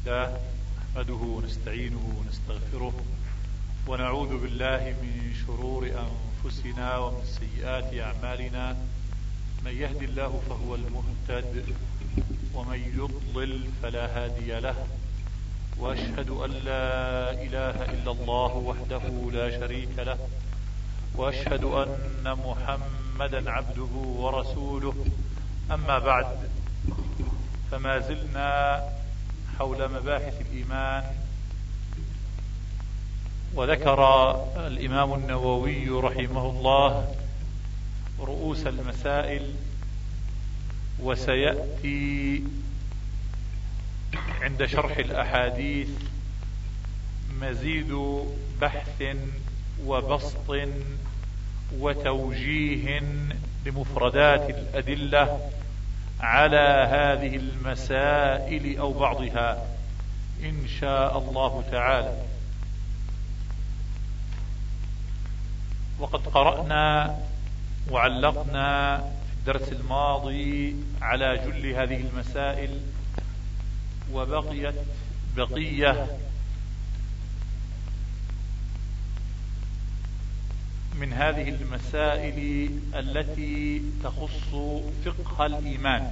لله نحمده ونستعينه ونستغفره ونعوذ بالله من شرور أنفسنا ومن سيئات أعمالنا. من يهد الله فهو المهتد ومن يضلل فلا هادي له، وأشهد أن لا إله إلا الله وحده لا شريك له، وأشهد أن محمدا عبده ورسوله. أما بعد، فما زلنا حول مباحث الإيمان، وذكر الإمام النووي رحمه الله رؤوس المسائل، وسيأتي عند شرح الأحاديث مزيد بحث وبسط وتوجيه لمفردات الأدلة على هذه المسائل أو بعضها إن شاء الله تعالى. وقد قرأنا وعلقنا في الدرس الماضي على جل هذه المسائل، وبقيت بقية من هذه المسائل التي تخص فقه الإيمان.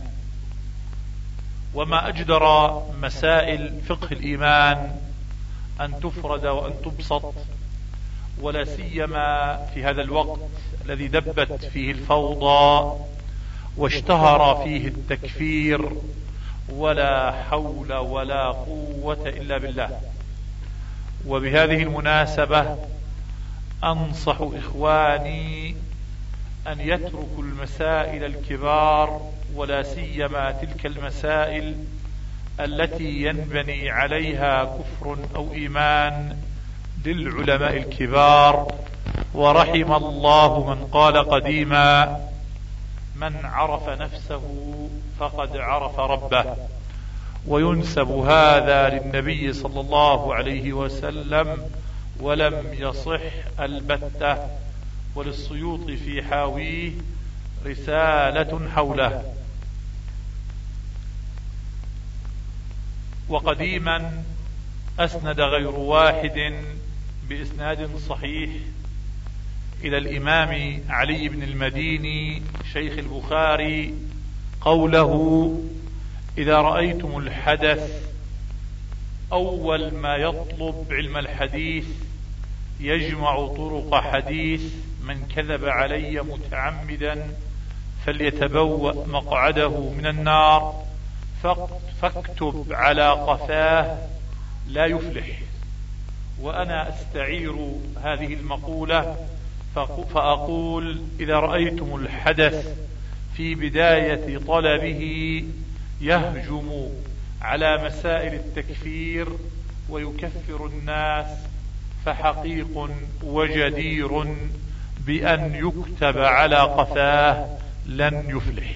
وما أجدر مسائل فقه الإيمان أن تفرد وأن تبسط، ولا سيما في هذا الوقت الذي دبت فيه الفوضى واشتهر فيه التكفير، ولا حول ولا قوة إلا بالله. وبهذه المناسبة أنصح إخواني أن يتركوا المسائل الكبار، ولا سيما تلك المسائل التي ينبني عليها كفر أو إيمان، للعلماء الكبار. ورحم الله من قال قديما: من عرف نفسه فقد عرف ربه. وينسب هذا للنبي صلى الله عليه وسلم ولم يصح البتة. وللسيوط في حاويه رسالة حوله. وقديما أسند غير واحد بإسناد صحيح إلى الإمام علي بن المديني شيخ البخاري قوله: إذا رأيتم الحدث أول ما يطلب علم الحديث يجمع طرق حديث من كذب علي متعمدا فليتبوأ مقعده من النار، فاكتب على قفاه لا يفلح. وأنا أستعير هذه المقولة فأقول: إذا رأيتم الحدث في بداية طلبه يهجم على مسائل التكفير ويكفر الناس، فحقيق وجدير بأن يكتب على قفاه لن يفلح.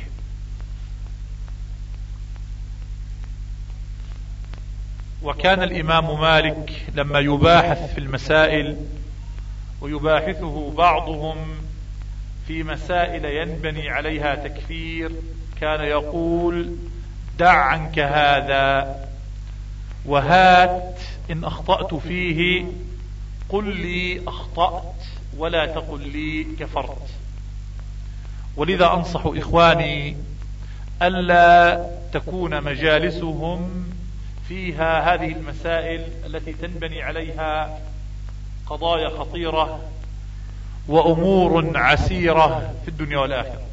وكان الإمام مالك لما يباحث في المسائل، ويباحثه بعضهم في مسائل ينبني عليها تكفير، كان يقول: دع عنك هذا، وهات إن أخطأت فيه قل لي أخطأت، ولا تقل لي كفرت. ولذا أنصح إخواني ألا تكون مجالسهم فيها هذه المسائل التي تنبني عليها قضايا خطيرة وأمور عسيرة في الدنيا والآخرة.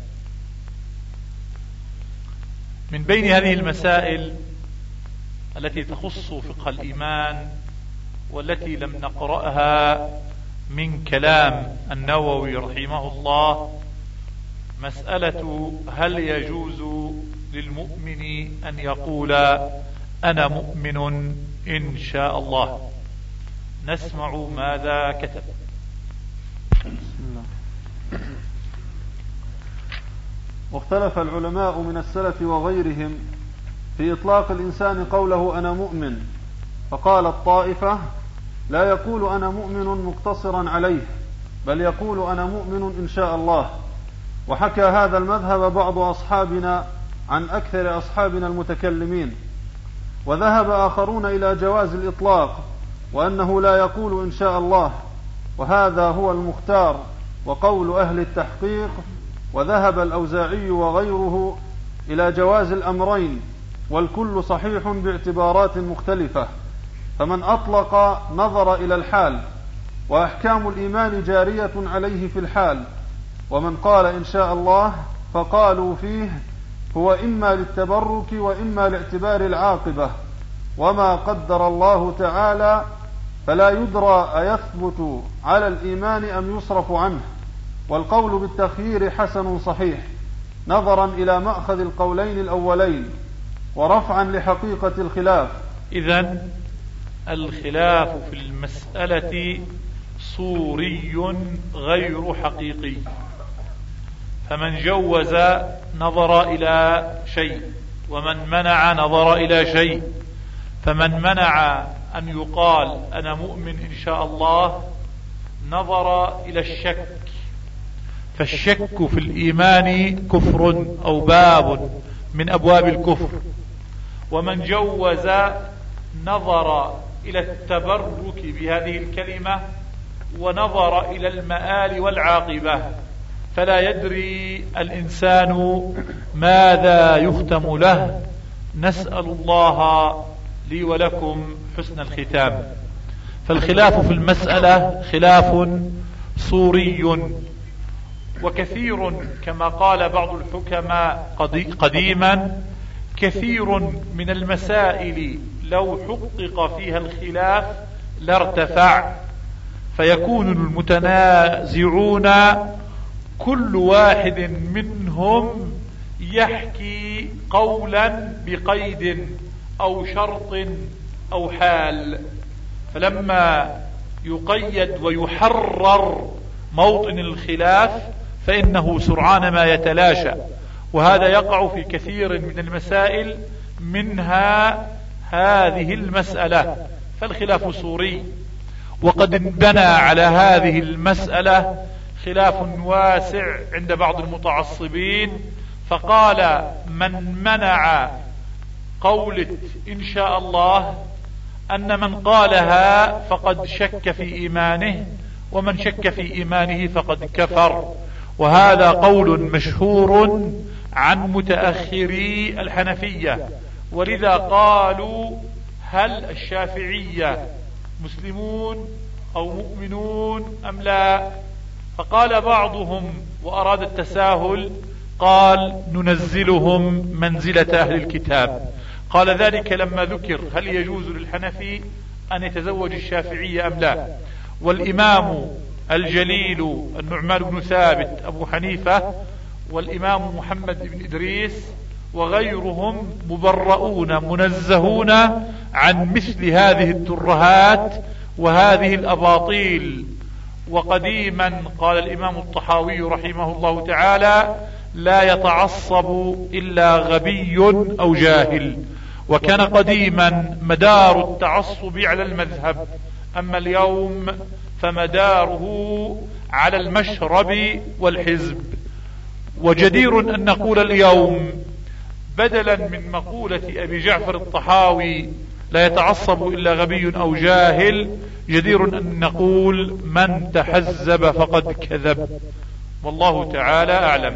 من بين هذه المسائل التي تخص فقه الإيمان، والتي لم نقرأها من كلام النووي رحمه الله، مسألة: هل يجوز للمؤمن أن يقول أنا مؤمن إن شاء الله؟ نسمع ماذا كتب. واختلف العلماء من السلف وغيرهم في إطلاق الإنسان قوله أنا مؤمن، فقال الطائفة: لا يقول أنا مؤمن مقتصرا عليه، بل يقول أنا مؤمن إن شاء الله. وحكى هذا المذهب بعض أصحابنا عن أكثر أصحابنا المتكلمين. وذهب آخرون إلى جواز الإطلاق وأنه لا يقول إن شاء الله، وهذا هو المختار وقول أهل التحقيق. وذهب الأوزاعي وغيره إلى جواز الأمرين، والكل صحيح باعتبارات مختلفة. فمن أطلق نظر إلى الحال، وأحكام الإيمان جارية عليه في الحال. ومن قال إن شاء الله فقالوا فيه هو إما للتبرك وإما لاعتبار العاقبة، وما قدر الله تعالى فلا يدرى أيثبت على الإيمان أم يصرف عنه. والقول بالتخيير حسن صحيح نظرا إلى مأخذ القولين الأولين ورفعا لحقيقة الخلاف. إذن الخلاف في المسألة صوري غير حقيقي، فمن جوز نظر إلى شيء، ومن منع نظر إلى شيء. فمن منع أن يقال أنا مؤمن إن شاء الله نظر إلى الشك، فالشك في الإيمان كفر أو باب من أبواب الكفر. ومن جوز نظر إلى التبرك بهذه الكلمة ونظر إلى المآل والعاقبة، فلا يدري الإنسان ماذا يختم له. نسأل الله لي ولكم حسن الختام. فالخلاف في المسألة خلاف صوري، وكثير كما قال بعض الحكماء قديما كثير من المسائل لو حقق فيها الخلاف لارتفع، فيكون المتنازعون كل واحد منهم يحكي قولا بقيد أو شرط أو حال، فلما يقيد ويحرر موطن الخلاف فإنه سرعان ما يتلاشى. وهذا يقع في كثير من المسائل، منها هذه المسألة. فالخلاف صوري، وقد انبنى على هذه المسألة خلاف واسع عند بعض المتعصبين، فقال من منع قولة إن شاء الله أن من قالها فقد شك في إيمانه، ومن شك في إيمانه فقد كفر. وهذا قول مشهور عن متأخري الحنفية، ولذا قالوا هل الشافعية مسلمون أو مؤمنون أم لا؟ فقال بعضهم وأراد التساهل قال ننزلهم منزلة أهل الكتاب. قال ذلك لما ذكر هل يجوز للحنفي أن يتزوج الشافعية أم لا. والإمام الجليل النعمان بن ثابت أبو حنيفة والإمام محمد بن إدريس وغيرهم مبرؤون منزهون عن مثل هذه الترهات وهذه الأباطيل. وقديما قال الإمام الطحاوي رحمه الله تعالى لا يتعصب إلا غبي أو جاهل. وكان قديما مدار التعصب على المذهب، أما اليوم فمداره على المشرب والحزب. وجدير أن نقول اليوم بدلا من مقولة أبي جعفر الطحاوي لا يتعصب إلا غبي أو جاهل، جدير أن نقول من تحزب فقد كذب، والله تعالى أعلم.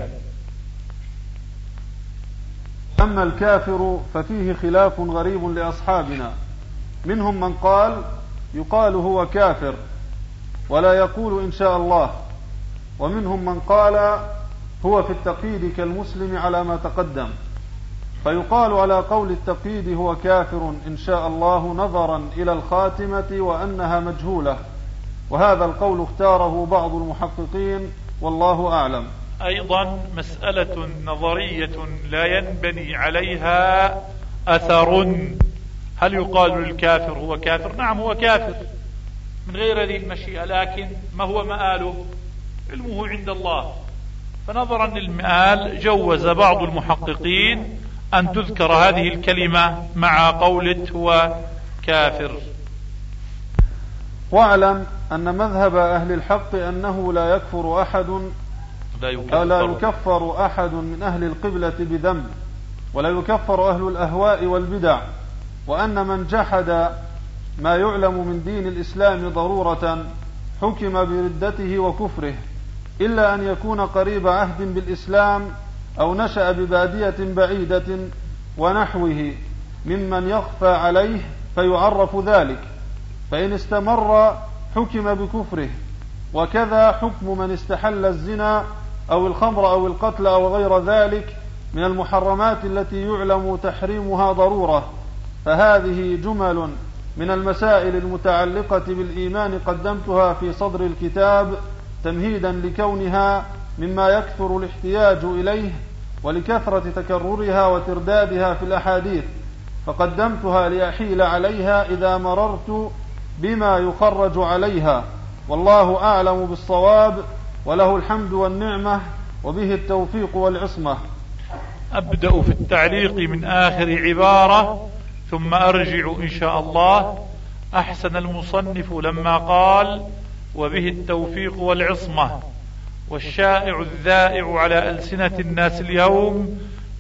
أما الكافر ففيه خلاف غريب لأصحابنا، منهم من قال يقال هو كافر ولا يقول إن شاء الله، ومنهم من قال هو في التقييد كالمسلم على ما تقدم، فيقال على قول التقييد هو كافر إن شاء الله نظرا إلى الخاتمة وأنها مجهولة، وهذا القول اختاره بعض المحققين والله أعلم. أيضا مسألة نظرية لا ينبني عليها أثر، هل يقال للكافر هو كافر؟ نعم هو كافر من غير هذه المشيئة، لكن ما هو مآله؟ علمه عند الله. فنظرا للمآل جوز بعض المحققين أن تذكر هذه الكلمة مع قولة هو كافر. واعلم أن مذهب أهل الحق أنه لا يكفر أحد من أهل القبلة بذنب، ولا يكفر أهل الأهواء والبدع، وأن من جحد ما يعلم من دين الإسلام ضرورة حكم بردته وكفره، إلا أن يكون قريب عهد بالإسلام أو نشأ ببادية بعيدة ونحوه ممن يخفى عليه فيعرف ذلك، فإن استمر حكم بكفره. وكذا حكم من استحل الزنا أو الخمر أو القتل أو غير ذلك من المحرمات التي يعلم تحريمها ضرورة. فهذه جمل من المسائل المتعلقة بالإيمان قدمتها في صدر الكتاب تمهيدا لكونها مما يكثر الاحتياج إليه ولكثرة تكررها وتردادها في الأحاديث، فقدمتها لأحيل عليها إذا مررت بما يخرج عليها، والله أعلم بالصواب، وله الحمد والنعمة، وبه التوفيق والعصمة. أبدأ في التعليق من آخر عبارة ثم أرجع إن شاء الله. أحسن المصنف لما قال وبه التوفيق والعصمة، والشائع الذائع على ألسنة الناس اليوم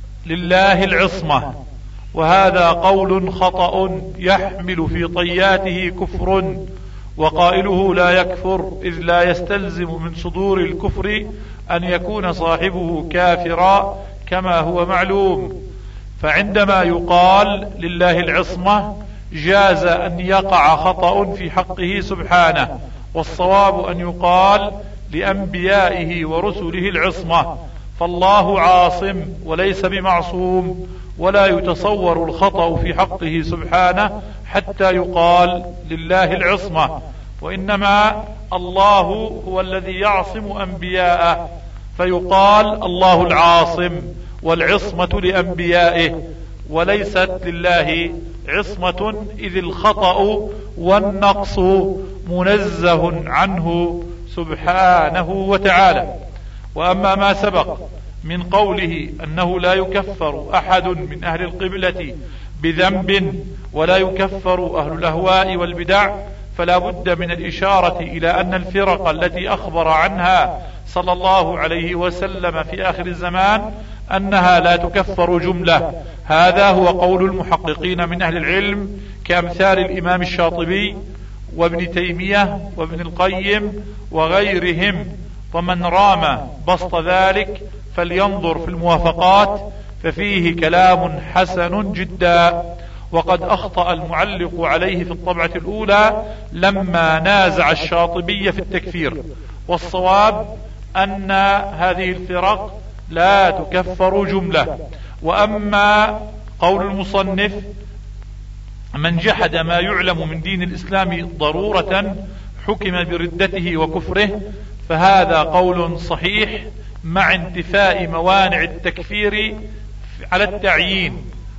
لله العصمة، وهذا قول خطأ يحمل في طياته كفر، وقائله لا يكفر، إذ لا يستلزم من صدور الكفر أن يكون صاحبه كافرا كما هو معلوم. فعندما يقال لله العصمة جاز أن يقع خطأ في حقه سبحانه، والصواب أن يقال لأنبيائه ورسله العصمة، فالله عاصم وليس بمعصوم، ولا يتصور الخطأ في حقه سبحانه حتى يقال لله العصمة، وإنما الله هو الذي يعصم أنبياءه، فيقال الله العاصم والعصمة لأنبيائه، وليست لله عصمة، إذ الخطأ والنقص منزه عنه سبحانه وتعالى. وأما ما سبق من قوله أنه لا يكفر أحد من أهل القبلة بذنب ولا يكفر أهل الأهواء والبدع، فلا بد من الإشارة إلى أن الفرق التي أخبر عنها صلى الله عليه وسلم في آخر الزمان أنها لا تكفر جملة. هذا هو قول المحققين من أهل العلم كأمثال الإمام الشاطبي وابن تيمية وابن القيم وغيرهم، ومن رام بسط ذلك فلينظر في الموافقات ففيه كلام حسن جدا. وقد أخطأ المعلق عليه في الطبعة الأولى لما نازع الشاطبي في التكفير، والصواب أن هذه الفرق لا تكفر جملة. وأما قول المصنف من جحد ما يعلم من دين الإسلام ضرورة حكم بردته وكفره، فهذا قول صحيح مع انتفاء موانع التكفير على التعيين.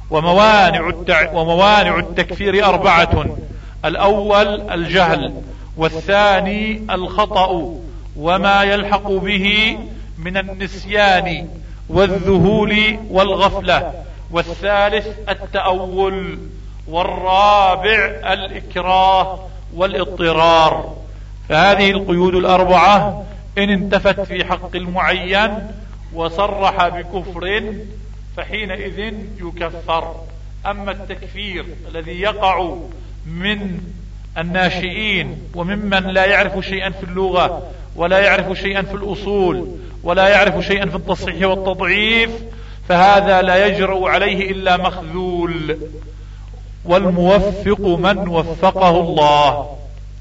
وموانع التكفير 4: الأول الجهل، والثاني الخطأ وما يلحق به من النسيان والذهول والغفلة، والثالث التأول، والرابع الإكراه والاضطرار. فهذه القيود 4 إن انتفت في حق المعين وصرح بكفر فحينئذ يكفر. أما التكفير الذي يقع من الناشئين وممن لا يعرف شيئا في اللغة ولا يعرف شيئا في الأصول ولا يعرف شيئا في التصحيح والتضعيف، فهذا لا يجرؤ عليه إلا مخذول، والموفق من وفقه الله.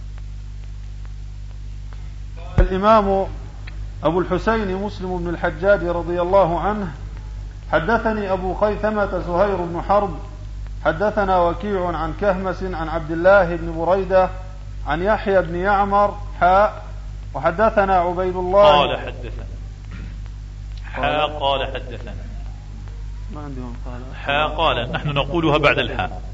الإمام أبو الحسين مسلم بن الحجاج رضي الله عنه: حدثني أبو خيثمة زهير بن حرب حدثنا وكيع عن كهمس عن عبد الله بن بريدة عن يحيى بن يعمر وحدثنا عبيد الله قال حدثنا قال حدثنا ما عندهم قال نحن نقولها بعد الحاء.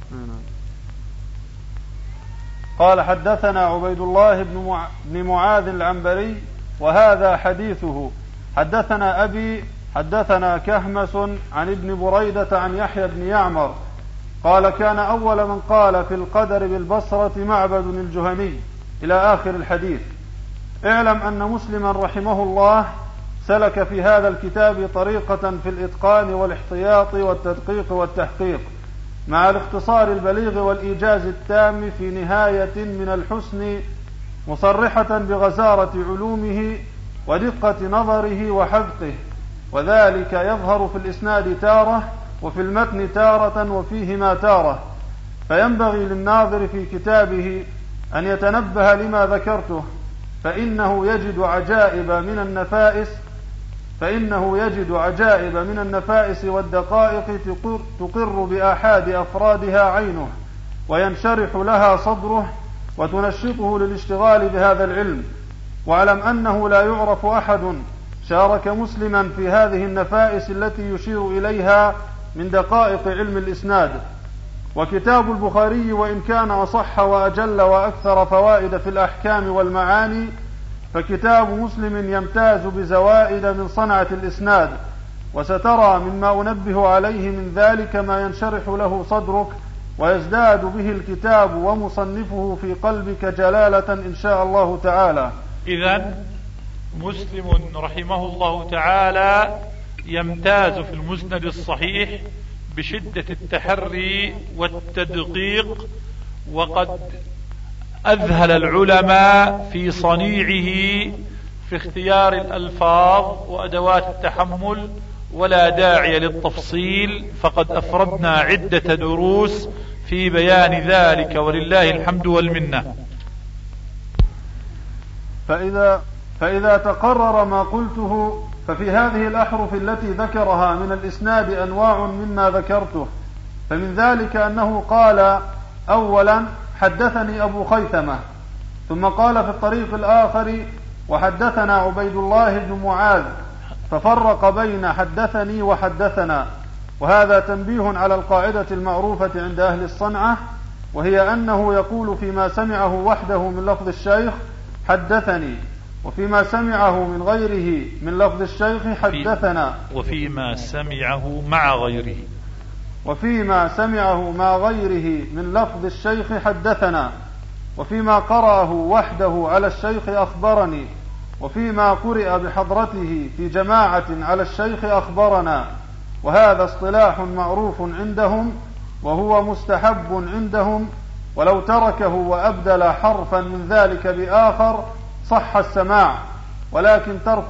قال حدثنا عبيد الله بن معاذ العنبري وهذا حديثه. حدثنا أبي حدثنا كهمس عن ابن بريدة عن يحيى بن يعمر قال كان أول من قال في القدر بالبصرة معبد الجهني إلى آخر الحديث. اعلم أن مسلما رحمه الله سلك في هذا الكتاب طريقة في الإتقان والاحتياط والتدقيق والتحقيق، مع الاختصار البليغ والإيجاز التام في نهاية من الحسن، مصرحة بغزارة علومه ودقة نظره وحذقه، وذلك يظهر في الإسناد تارة وفي المتن تارة وفيهما تارة. فينبغي للناظر في كتابه أن يتنبه لما ذكرته، فإنه يجد عجائب من النفائس والدقائق تقر بآحاد أفرادها عينه، وينشرح لها صدره، وتنشطه للاشتغال بهذا العلم. واعلم أنه لا يعرف أحد شارك مسلما في هذه النفائس التي يشير إليها من دقائق علم الإسناد. وكتاب البخاري وإن كان أصح وأجل وأكثر فوائد في الأحكام والمعاني، فكتاب مسلم يمتاز بزوائد من صنعة الإسناد، وسترى مما أنبه عليه من ذلك ما ينشرح له صدرك ويزداد به الكتاب ومصنفه في قلبك جلالة إن شاء الله تعالى. إذن مسلم رحمه الله تعالى يمتاز في المسند الصحيح بشدة التحري والتدقيق، وقد أذهل العلماء في صنيعه في اختيار الألفاظ وأدوات التحمل، ولا داعي للتفصيل، فقد أفردنا عدة دروس في بيان ذلك ولله الحمد والمنة. فإذا تقرر ما قلته، ففي هذه الأحرف التي ذكرها من الإسناد أنواع مما ذكرته. فمن ذلك أنه قال أولا حدثني أبو خيثمة، ثم قال في الطريق الآخر وحدثنا عبيد الله بن معاذ، ففرق بين حدثني وحدثنا. وهذا تنبيه على القاعدة المعروفة عند أهل الصنعة، وهي أنه يقول فيما سمعه وحده من لفظ الشيخ حدثني، وفيما سمعه من غيره من لفظ الشيخ حدثنا، وفيما سمعه مع غيره من لفظ الشيخ حدثنا، وفيما قرأه وحده على الشيخ أخبرني، وفيما قرئ بحضرته في جماعة على الشيخ أخبرنا. وهذا اصطلاح معروف عندهم وهو مستحب عندهم، ولو تركه وأبدل حرفا من ذلك بآخر صح السماع، ولكن ترك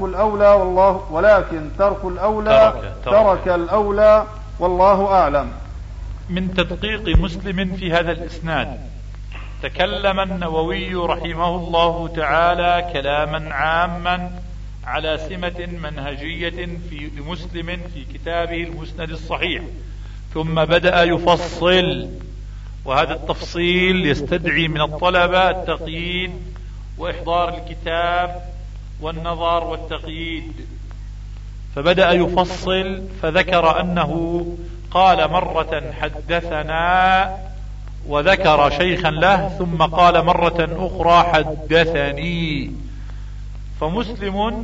الأولى والله أعلم. من تدقيق مسلم في هذا الإسناد، تكلم النووي رحمه الله تعالى كلاما عاما على سمة منهجية في مسلم في كتابه المسند الصحيح، ثم بدأ يفصل، وهذا التفصيل يستدعي من الطلبة التقييد وإحضار الكتاب والنظر والتقييد. فبدأ يفصل، فذكر أنه قال مرة حدثنا، وذكر شيخا له، ثم قال مرة أخرى حدثني. فمسلم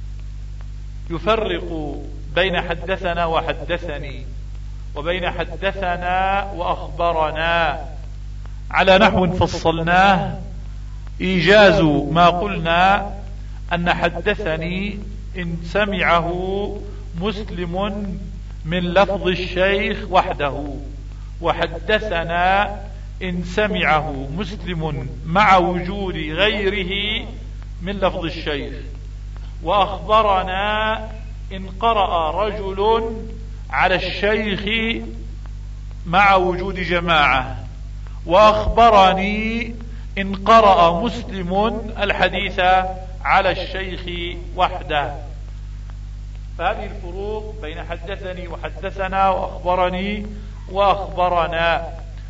يفرق بين حدثنا وحدثني، وبين حدثنا وأخبرنا على نحو فصلناه. إيجاز ما قلنا أن حدثني إن سمعه مسلم من لفظ الشيخ وحده، وحدثنا إن سمعه مسلم مع وجود غيره من لفظ الشيخ، وأخبرنا إن قرأ رجل على الشيخ مع وجود جماعة، وأخبرني إن قرأ مسلم الحديث على الشيخ وحده. فهذه الفروق بين حدثني وحدثنا وأخبرني وأخبرنا.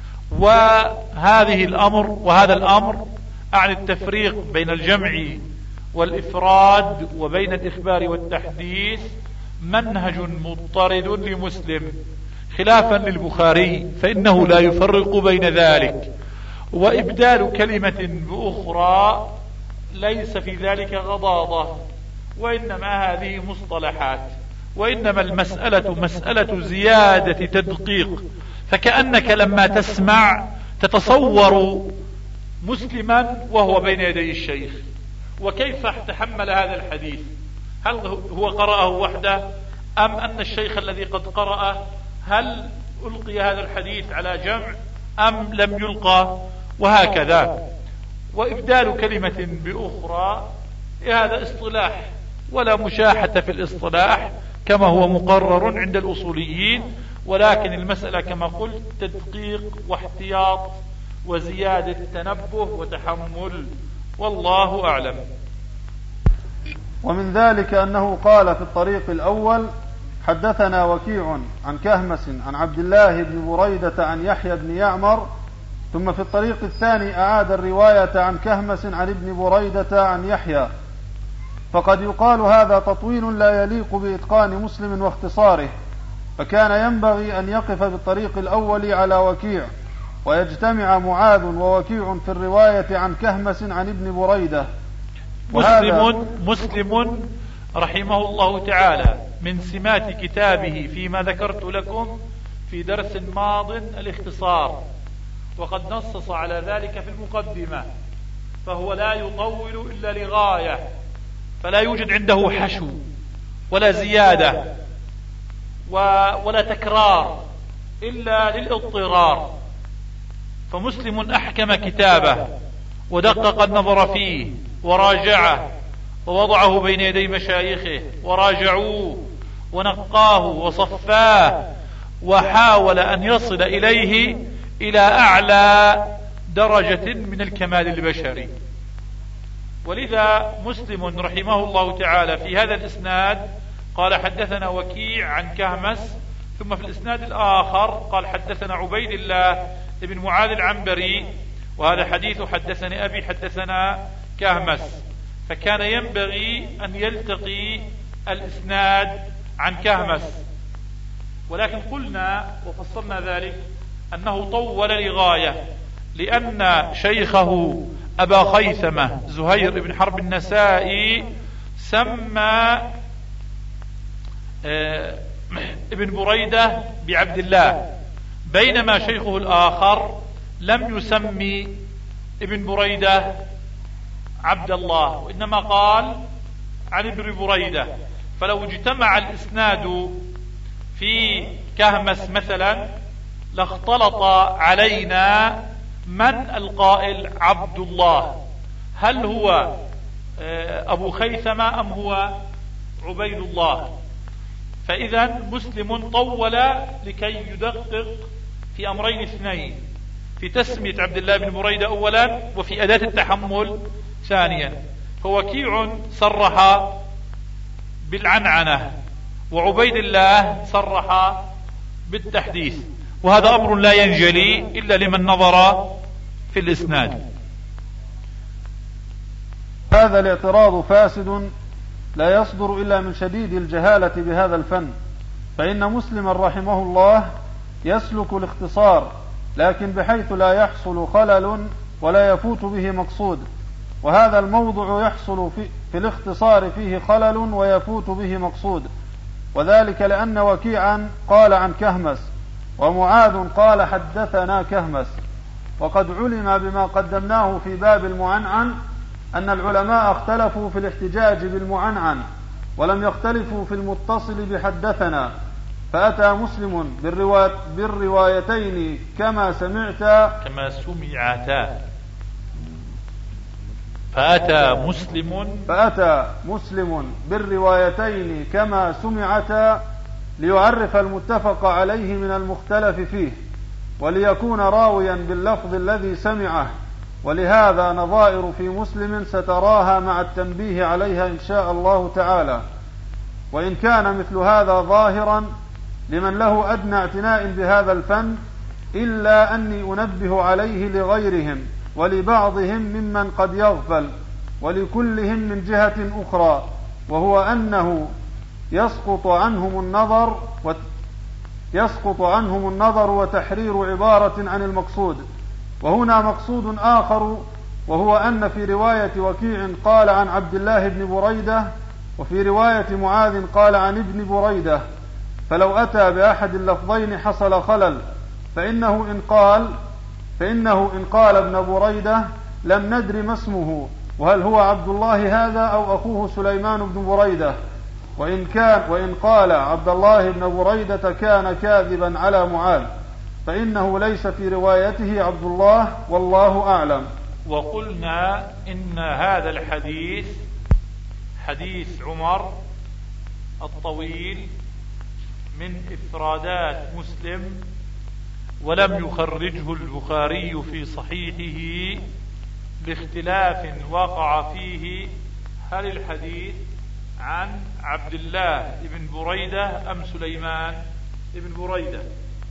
وهذا الأمر أعني التفريق بين الجمع والإفراد وبين الإخبار والتحديث منهج مضطرد لمسلم، خلافا للبخاري فإنه لا يفرق بين ذلك. وإبدال كلمة بأخرى ليس في ذلك غضاضة، وإنما هذه مصطلحات، وإنما المسألة مسألة زيادة تدقيق. فكأنك لما تسمع تتصور مسلما وهو بين يدي الشيخ، وكيف تحمل هذا الحديث، هل هو قرأه وحده أم أن الشيخ الذي قد قرأه هل ألقي هذا الحديث على جمع أم لم يلقى، وهكذا. وإبدال كلمة بأخرى هذا اصطلاح، ولا مشاحة في الاصطلاح كما هو مقرر عند الأصوليين، ولكن المسألة كما قلت تدقيق واحتياط وزيادة تنبه وتحمل، والله أعلم. ومن ذلك أنه قال في الطريق الأول: حدثنا وكيع عن كهمس عن عبد الله بن بريدة عن يحيى بن يعمر، ثم في الطريق الثاني أعاد الرواية عن كهمس عن ابن بريدة عن يحيى، فقد يقال هذا تطويل لا يليق بإتقان مسلم واختصاره، فكان ينبغي أن يقف بالطريق الأول على وكيع، ويجتمع معاذ ووكيع في الرواية عن كهمس عن ابن بريدة. مسلم رحمه الله تعالى من سمات كتابه فيما ذكرت لكم في درس ماض الاختصار، وقد نصص على ذلك في المقدمة، فهو لا يطول إلا لغاية، فلا يوجد عنده حشو ولا زيادة ولا تكرار إلا للاضطرار. فمسلم أحكم كتابه ودقق النظر فيه وراجعه ووضعه بين يدي مشايخه وراجعوه ونقاه وصفاه، وحاول أن يصل إليه إلى أعلى درجة من الكمال البشري. ولذا مسلم رحمه الله تعالى في هذا الإسناد قال: حدثنا وكيع عن كهمس، ثم في الإسناد الآخر قال: حدثنا عبيد الله بن معاذ العنبري، وهذا حديث حدثني أبي حدثنا كهمس. فكان ينبغي أن يلتقي الإسناد عن كهمس، ولكن قلنا وفصلنا ذلك أنه طول لغاية، لأن شيخه أبا خيثمة زهير بن حرب النسائي سمى ابن بريدة بعبد الله، بينما شيخه الآخر لم يسمي ابن بريدة عبد الله، وإنما قال عن ابن بريدة. فلو اجتمع الإسناد في كهمس مثلا لاختلط علينا من القائل عبد الله، هل هو أبو خيثمة أم هو عبيد الله؟ فإذا مسلم طول لكي يدقق في أمرين اثنين: في تسمية عبد الله بن بريدة أولا، وفي أداة التحمل ثانيا. فوكيع صرح بالعنعنة، وعبيد الله صرح بالتحديث، وهذا أمر لا ينجلي إلا لمن نظر في الإسناد. هذا الاعتراض فاسد لا يصدر إلا من شديد الجهالة بهذا الفن، فإن مسلما رحمه الله يسلك الاختصار، لكن بحيث لا يحصل خلل ولا يفوت به مقصود، وهذا الموضع يحصل في الاختصار فيه خلل ويفوت به مقصود، وذلك لأن وكيعا قال عن كهمس، ومعاذ قال حدثنا كهمس. وقد علم بما قدمناه في باب المعنعن أن العلماء اختلفوا في الاحتجاج بالمعنعن، ولم يختلفوا في المتصل بحدثنا، فأتى مسلم بالروايتين كما سمعتا فأتى مسلم بالروايتين كما سمعتا ليعرف المتفق عليه من المختلف فيه، وليكون راويا باللفظ الذي سمعه، ولهذا نظائر في مسلم ستراها مع التنبيه عليها إن شاء الله تعالى. وإن كان مثل هذا ظاهرا لمن له أدنى اعتناء بهذا الفن، إلا أني أنبه عليه لغيرهم ولبعضهم ممن قد يغفل، ولكلهم من جهة أخرى، وهو أنه يسقط عنهم النظر وتحرير عبارة عن المقصود. وهنا مقصود آخر، وهو أن في رواية وكيع قال عن عبد الله بن بريدة، وفي رواية معاذ قال عن ابن بريدة، فلو أتى بأحد اللفظين حصل خلل، فإنه إن قال ابن بريدة لم ندر ما اسمه، وهل هو عبد الله هذا أو أخوه سليمان بن بريدة، وإن قال عبد الله بن بريدة كان كاذبا على معاذ فإنه ليس في روايته عبد الله والله أعلم. وقلنا إن هذا الحديث حديث عمر الطويل من إفرادات مسلم، ولم يخرجه البخاري في صحيحه لاختلاف وقع فيه، هل الحديث عن عبد الله بن بريدة أم سليمان بن بريدة؟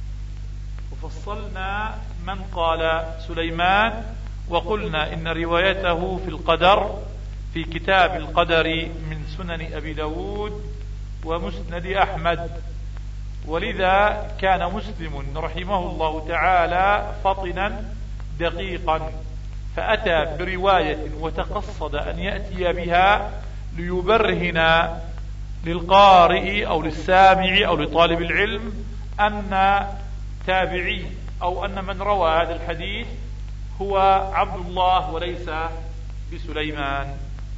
وفصلنا من قال سليمان، وقلنا إن روايته في القدر في كتاب القدر من سنن أبي داود ومسند أحمد، ولذا كان مسلم رحمه الله تعالى فطنا دقيقا، فأتى برواية وتقصد أن يأتي بها ليبرهن للقارئ أو للسامع أو لطالب العلم أن تابعي أو أن من روى هذا الحديث هو عبد الله وليس بسليمان.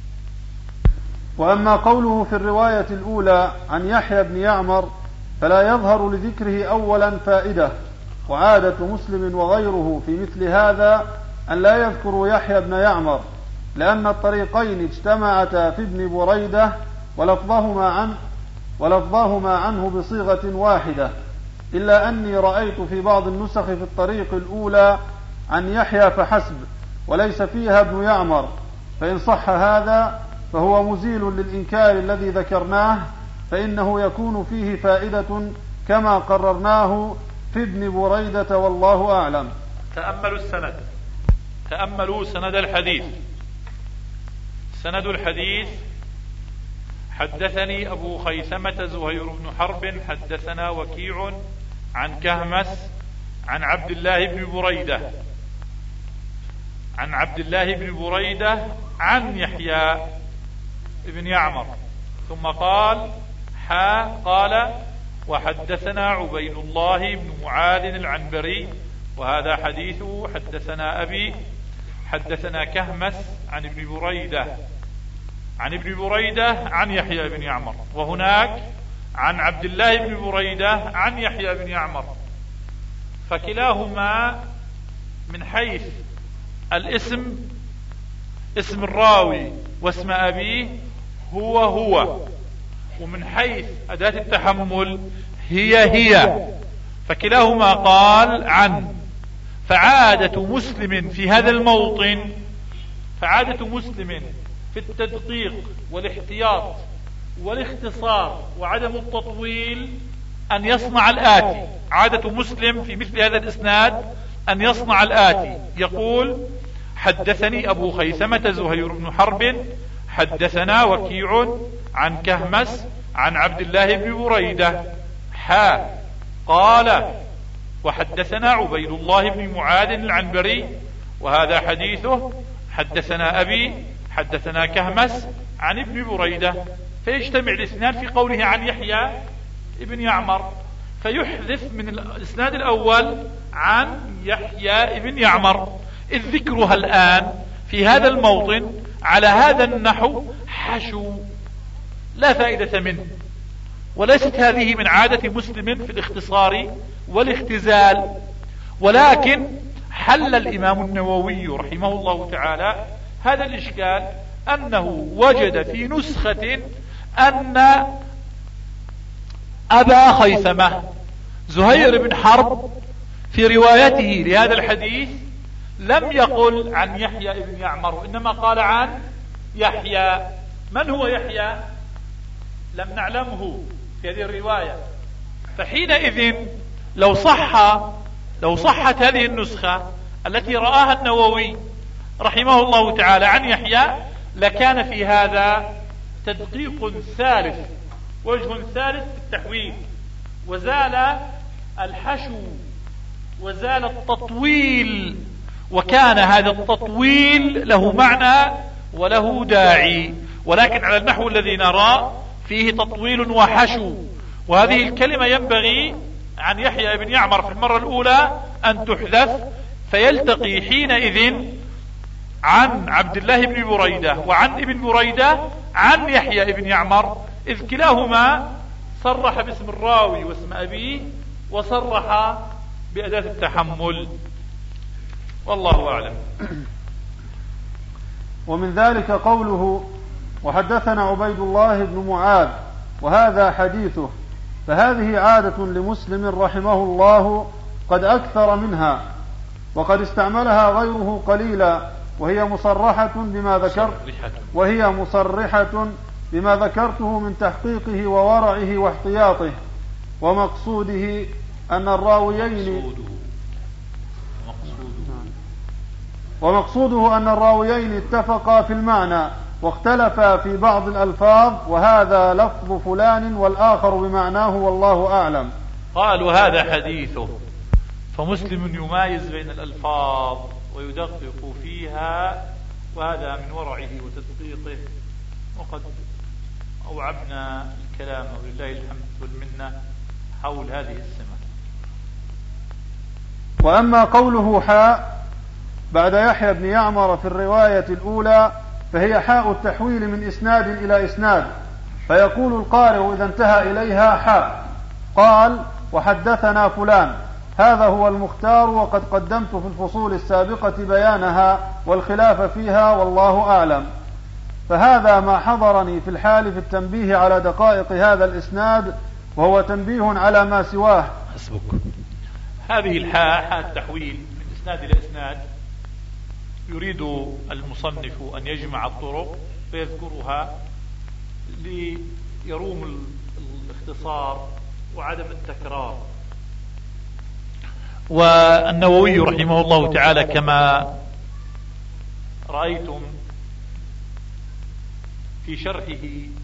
وأما قوله في الرواية الأولى عن يحيى بن يعمر فلا يظهر لذكره أولا فائدة، وعادة مسلم وغيره في مثل هذا أن لا يذكروا يحيى بن يعمر، لأن الطريقين اجتمعتا في ابن بريدة ولفظهما عنه بصيغة واحدة، إلا أني رأيت في بعض النسخ في الطريق الأولى عن يحيى فحسب وليس فيها ابن يعمر، فإن صح هذا فهو مزيل للإنكار الذي ذكرناه، فإنه يكون فيه فائدة كما قررناه في ابن بريدة والله أعلم. تأملوا سند الحديث. سند الحديث: حدثني أبو خيثمة زهير بن حرب حدثنا وكيع عن كهمس عن عبد الله بن بريدة عن يحيى بن يعمر، ثم قال وحدثنا عبيد الله بن معاذ العنبري وهذا حديثه حدثنا أبي، حدثنا كهمس عن ابن بريدة عن يحيى بن يعمر، وهناك عن عبد الله بن بريدة عن يحيى بن يعمر، فكلاهما من حيث الاسم اسم الراوي واسم أبيه هو، ومن حيث أداة التحمل هي، فكلاهما قال عن. فعادة مسلم في هذا الموطن، فعادة مسلم في التدقيق والاحتياط والاختصار وعدم التطويل أن يصنع الآتي. عادة مسلم في مثل هذا الإسناد أن يصنع الآتي: يقول: حدثني أبو خيثمة زهير بن حرب حدثنا وكيع عن كهمس عن عبد الله بن بريدة قال وحدثنا عبيد الله بن معاذ العنبري وهذا حديثه حدثنا أبي حدثنا كهمس عن ابن بريدة، فيجتمع الاثنان في قوله عن يحيى ابن يعمر، فيحذف من الإسناد الأول عن يحيى ابن يعمر، إذ ذكرها الآن في هذا الموطن على هذا النحو حشو لا فائدة منه، وليست هذه من عادة مسلم في الاختصار والاختزال. ولكن حل الإمام النووي رحمه الله تعالى هذا الإشكال، أنه وجد في نسخة أن أبا خيثمة زهير بن حرب في روايته لهذا الحديث لم يقل عن يحيى بن يعمر، وإنما قال عن يحيى. من هو يحيى؟ لم نعلمه في هذه الرواية. فحينئذ لو صحت هذه النسخة التي رآها النووي رحمه الله تعالى عن يحيى، لكان في هذا تدقيق ثالث، وجه ثالث في التحويل، وزال الحشو وزال التطويل، وكان هذا التطويل له معنى وله داعي. ولكن على النحو الذي نرى فيه تطويل وحشو، وهذه الكلمة ينبغي عن يحيى بن يعمر في المرة الأولى أن تحذف، فيلتقي حينئذ عن عبد الله بن بريدة وعن ابن بريدة عن يحيى بن يعمر، إذ كلاهما صرح باسم الراوي واسم أبيه وصرح بأداة التحمل، والله أعلم. ومن ذلك قوله وحدثنا عبيد الله بن معاذ وهذا حديثه، فهذه عادة لمسلم رحمه الله قد أكثر منها، وقد استعملها غيره قليلا، وهي مصرحة بما ذكرته من تحقيقه وورعه واحتياطه، ومقصوده أن الراويين اتفقا في المعنى واختلفا في بعض الألفاظ، وهذا لفظ فلان والآخر بمعناه والله أعلم. قال وهذا حديثه، فمسلم يمايز بين الألفاظ ويدقق فيها، وهذا من ورعه وتدقيقه، وقد أوعبنا الكلام ولله الحمد والمنة حول هذه السمة. وأما قوله حاء بعد يحيى بن يعمر في الرواية الأولى فهي حاء التحويل من إسناد إلى إسناد، فيقول القارئ إذا انتهى إليها حاء قال وحدثنا فلان، هذا هو المختار، وقد قدمت في الفصول السابقة بيانها والخلاف فيها والله أعلم. فهذا ما حضرني في الحال في التنبيه على دقائق هذا الإسناد، وهو تنبيه على ما سواه. حسبك. هذه الحاء حاء التحويل من إسناد إلى إسناد، يريد المصنف أن يجمع الطرق فيذكرها ليروم الاختصار وعدم التكرار. والنووي رحمه الله تعالى كما رأيتم في شرحه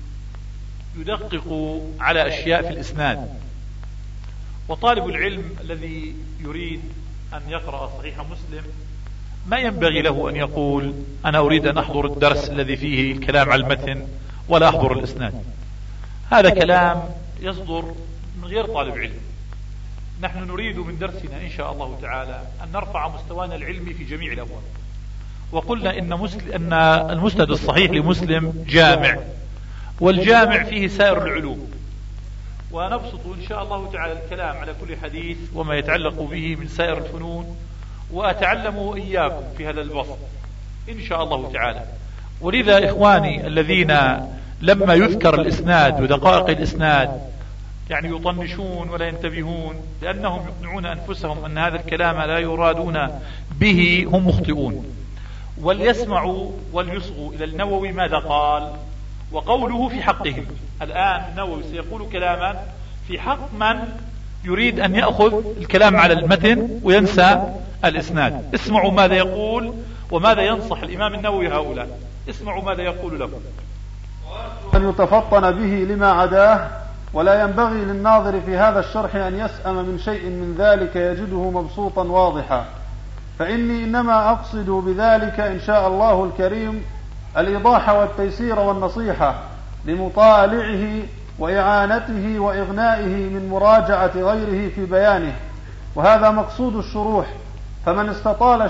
يدقق على أشياء في الإسناد، وطالب العلم الذي يريد أن يقرأ صحيح مسلم ما ينبغي له أن يقول أنا أريد أن أحضر الدرس الذي فيه الكلام على المتن ولا أحضر الإسناد. هذا كلام يصدر من غير طالب علم. نحن نريد من درسنا إن شاء الله تعالى أن نرفع مستوانا العلمي في جميع الأبواب، وقلنا أن المسند الصحيح لمسلم جامع، والجامع فيه سائر العلوم، ونبسط إن شاء الله تعالى الكلام على كل حديث وما يتعلق به من سائر الفنون، وأتعلم إياكم في هذا البسط إن شاء الله تعالى. ولذا إخواني الذين لما يذكر الإسناد ودقائق الإسناد يعني يطنشون ولا ينتبهون، لأنهم يقنعون أنفسهم أن هذا الكلام لا يرادون به، هم مخطئون. وليسمعوا وليصغوا إلى النووي ماذا قال وقوله في حقهم. الآن النووي سيقول كلاما في حق من يريد أن يأخذ الكلام على المتن وينسى الإسناد. اسمعوا ماذا يقول وماذا ينصح الإمام النووي هؤلاء. اسمعوا ماذا يقول لكم. أن يتفطن به لما عداه، ولا ينبغي للناظر في هذا الشرح أن يسأم من شيء من ذلك يجده مبسوطا واضحا، فإني إنما أقصد بذلك إن شاء الله الكريم الإيضاح والتيسير والنصيحة لمطالعه وإعانته وإغنائه من مراجعة غيره في بيانه، وهذا مقصود الشروح. فمن استطال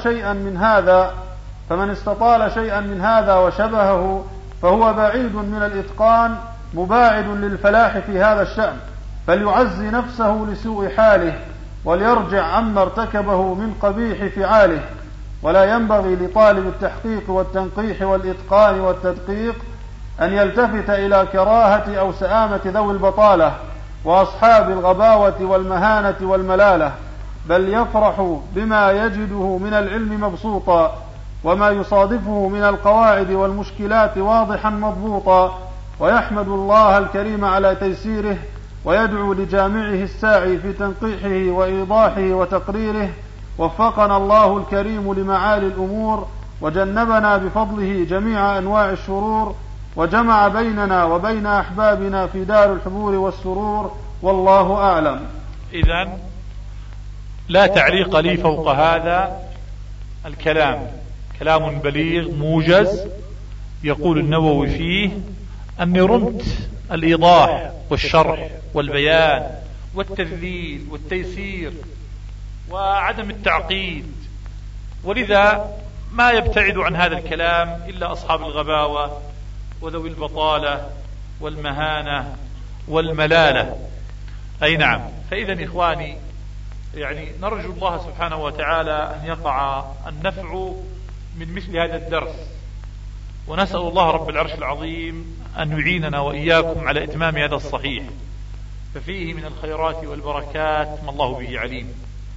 شيئا من هذا وشبهه فهو بعيد من الإتقان مباعد للفلاح في هذا الشأن، فليعزي نفسه لسوء حاله وليرجع عما ارتكبه من قبيح فعاله. ولا ينبغي لطالب التحقيق والتنقيح والإتقان والتدقيق أن يلتفت إلى كراهة أو سآمة ذوي البطالة وأصحاب الغباوة والمهانة والملالة، بل يفرح بما يجده من العلم مبسوطا، وما يصادفه من القواعد والمشكلات واضحا مضبوطا، ويحمد الله الكريم على تيسيره، ويدعو لجامعه الساعي في تنقيحه وإيضاحه وتقريره. وفقنا الله الكريم لمعالي الأمور، وجنبنا بفضله جميع أنواع الشرور، وجمع بيننا وبين أحبابنا في دار الحبور والسرور، والله أعلم. إذن لا تعليق لي فوق هذا الكلام، كلام بليغ موجز يقول النووي فيه أني رمت الإيضاح والشرح والبيان والتذليل والتيسير وعدم التعقيد، ولذا ما يبتعد عن هذا الكلام إلا أصحاب الغباوة وذوي البطالة والمهانة والملالة. أي نعم. فإذا إخواني يعني نرجو الله سبحانه وتعالى أن يقع النفع من مثل هذا الدرس، ونسأل الله رب العرش العظيم أن يعيننا وإياكم على إتمام هذا الصحيح، ففيه من الخيرات والبركات ما الله به عليم.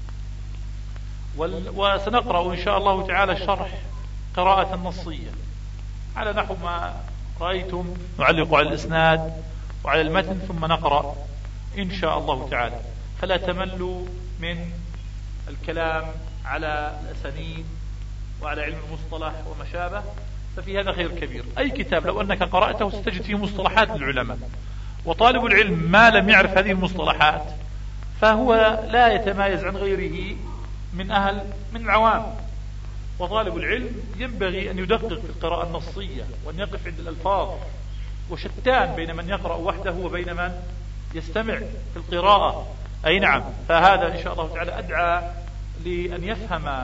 وسنقرأ إن شاء الله تعالى الشرح قراءة نصية على نحو ما رأيتم، نعلق على الإسناد وعلى المتن ثم نقرأ إن شاء الله تعالى، فلا تملوا من الكلام على الأسانيد وعلى علم المصطلح وما شابه، ففي هذا خير كبير. أي كتاب لو أنك قرأته ستجد فيه مصطلحات للعلماء، وطالب العلم ما لم يعرف هذه المصطلحات فهو لا يتمايز عن غيره من العوام. وطالب العلم ينبغي أن يدقق في القراءة النصية وأن يقف عند الألفاظ، وشتان بين من يقرأ وحده وبين من يستمع في القراءة. أي نعم. فهذا إن شاء الله تعالى أدعى لأن يفهم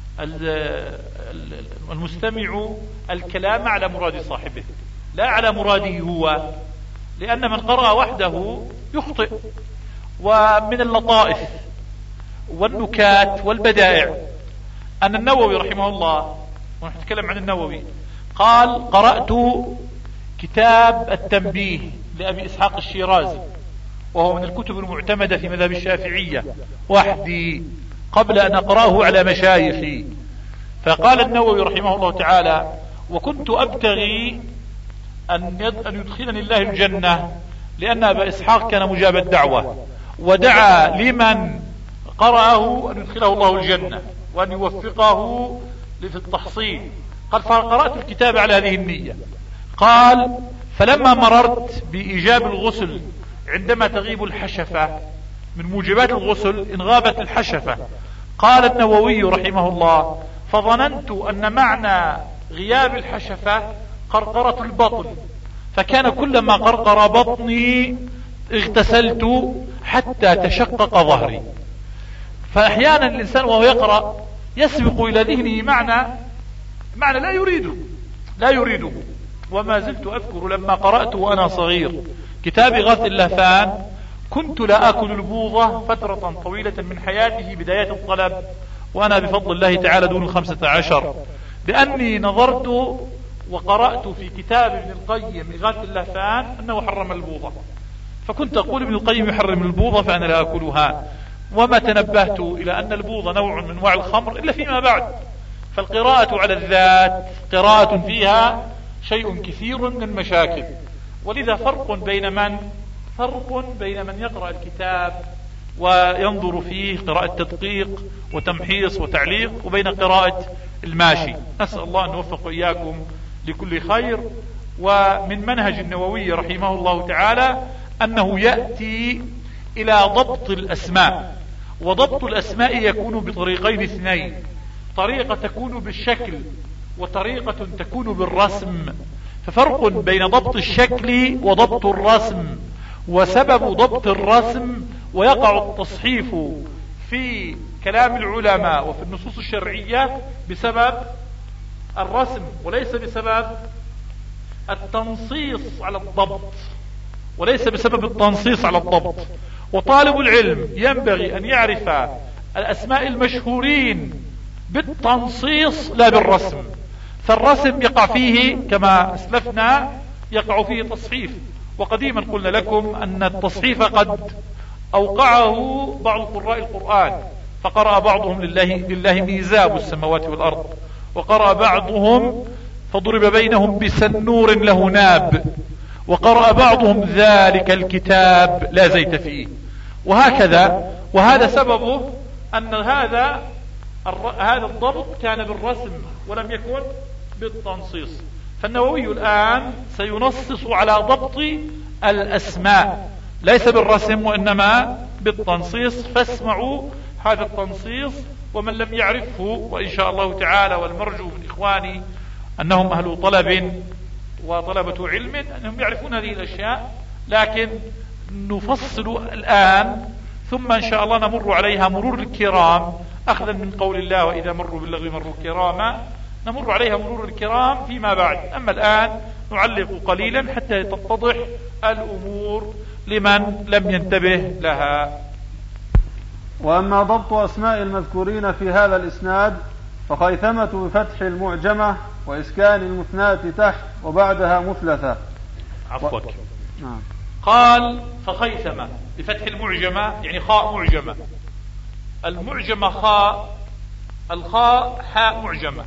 المستمع الكلام على مراد صاحبه لا على مراده هو، لأن من قرأ وحده يخطئ. ومن اللطائف والنكات والبدائع أن النووي رحمه الله، ونحن نتكلم عن النووي، قال: قرأت كتاب التنبيه لأبي إسحاق الشيرازي، وهو من الكتب المعتمدة في مذهب الشافعية، وحدي قبل أن أقرأه على مشايخي. فقال النووي رحمه الله تعالى: وكنت أبتغي أن يدخلني الله الجنة، لأن أبا إسحاق كان مجاب الدعوة، ودعا لمن قرأه أن يدخله الله الجنة وأن يوفقه في التحصيل. قال: فقرأت الكتاب على هذه النية. قال: فلما مررت بإيجاب الغسل عندما تغيب الحشفة، من موجبات الغسل إن غابت الحشفة، قال النووي رحمه الله: فظننت أن معنى غياب الحشفة قرقرة البطن، فكان كلما قرقر بطني اغتسلت حتى تشقق ظهري. فأحيانا الإنسان وهو يقرأ يسبق إلى ذهنه معنى لا يريده. وما زلت أذكر لما قرأت وأنا صغير كتاب إغاثة اللهفان، كنت لا أكل البوظة فترة طويلة من حياتي بداية الطلب، وأنا بفضل الله تعالى دون 15، لأني نظرت وقرأت في كتاب ابن القيم إغاثة اللهفان أنه حرم البوظة، فكنت أقول ابن القيم يحرم البوظة فأنا لا أكلها، وما تنبهت إلى أن البوظة نوع من أنواع الخمر إلا فيما بعد. فالقراءة على الذات قراءة فيها شيء كثير من المشاكل، ولذا فرق بين من يقرأ الكتاب وينظر فيه قراءة تدقيق وتمحيص وتعليق، وبين قراءة الماشي. نسأل الله أن نوفق إياكم لكل خير. ومن منهج النووي رحمه الله تعالى أنه يأتي إلى ضبط الأسماء، وضبط الأسماء يكون بطريقين اثنين: طريقة تكون بالشكل وطريقة تكون بالرسم. ففرق بين ضبط الشكل وضبط الرسم. وسبب ضبط الرسم، ويقع التصحيف في كلام العلماء وفي النصوص الشرعية بسبب الرسم وليس بسبب التنصيص على الضبط، وطالب العلم ينبغي أن يعرف الأسماء المشهورين بالتنصيص لا بالرسم. فالرسم يقع فيه كما أسلفنا يقع فيه تصحيف، وقديما قلنا لكم أن التصحيف قد أوقعه بعض قراء القرآن، فقرأ بعضهم لله ميزاب السماوات والأرض، وقرأ بعضهم فضرب بينهم بسنور له ناب، وقرأ بعضهم ذلك الكتاب لا زيت فيه، وهكذا. وهذا سببه أن هذا الضبط كان بالرسم ولم يكن بالتنصيص. فالنووي الآن سينصص على ضبط الأسماء ليس بالرسم وإنما بالتنصيص، فاسمعوا هذا التنصيص. ومن لم يعرفه، وإن شاء الله تعالى والمرجو من إخواني أنهم أهل طلب وطلبة علم أنهم يعرفون هذه الأشياء، لكن نفصل الآن ثم إن شاء الله نمر عليها مرور الكرام، أخذا من قول الله: وإذا مروا باللغو مروا كراما. نمر عليها مرور الكرام فيما بعد. أما الآن نعلق قليلا حتى تتضح الأمور لمن لم ينتبه لها. وأما ضبط أسماء المذكورين في هذا الإسناد فخيثمة بفتح المعجمة وإسكان المثناة تحت وبعدها مثلثة. عفوك. قال فخيثمة بفتح المعجمة يعني خاء معجمة، المعجمة خاء، الخاء حاء معجمة،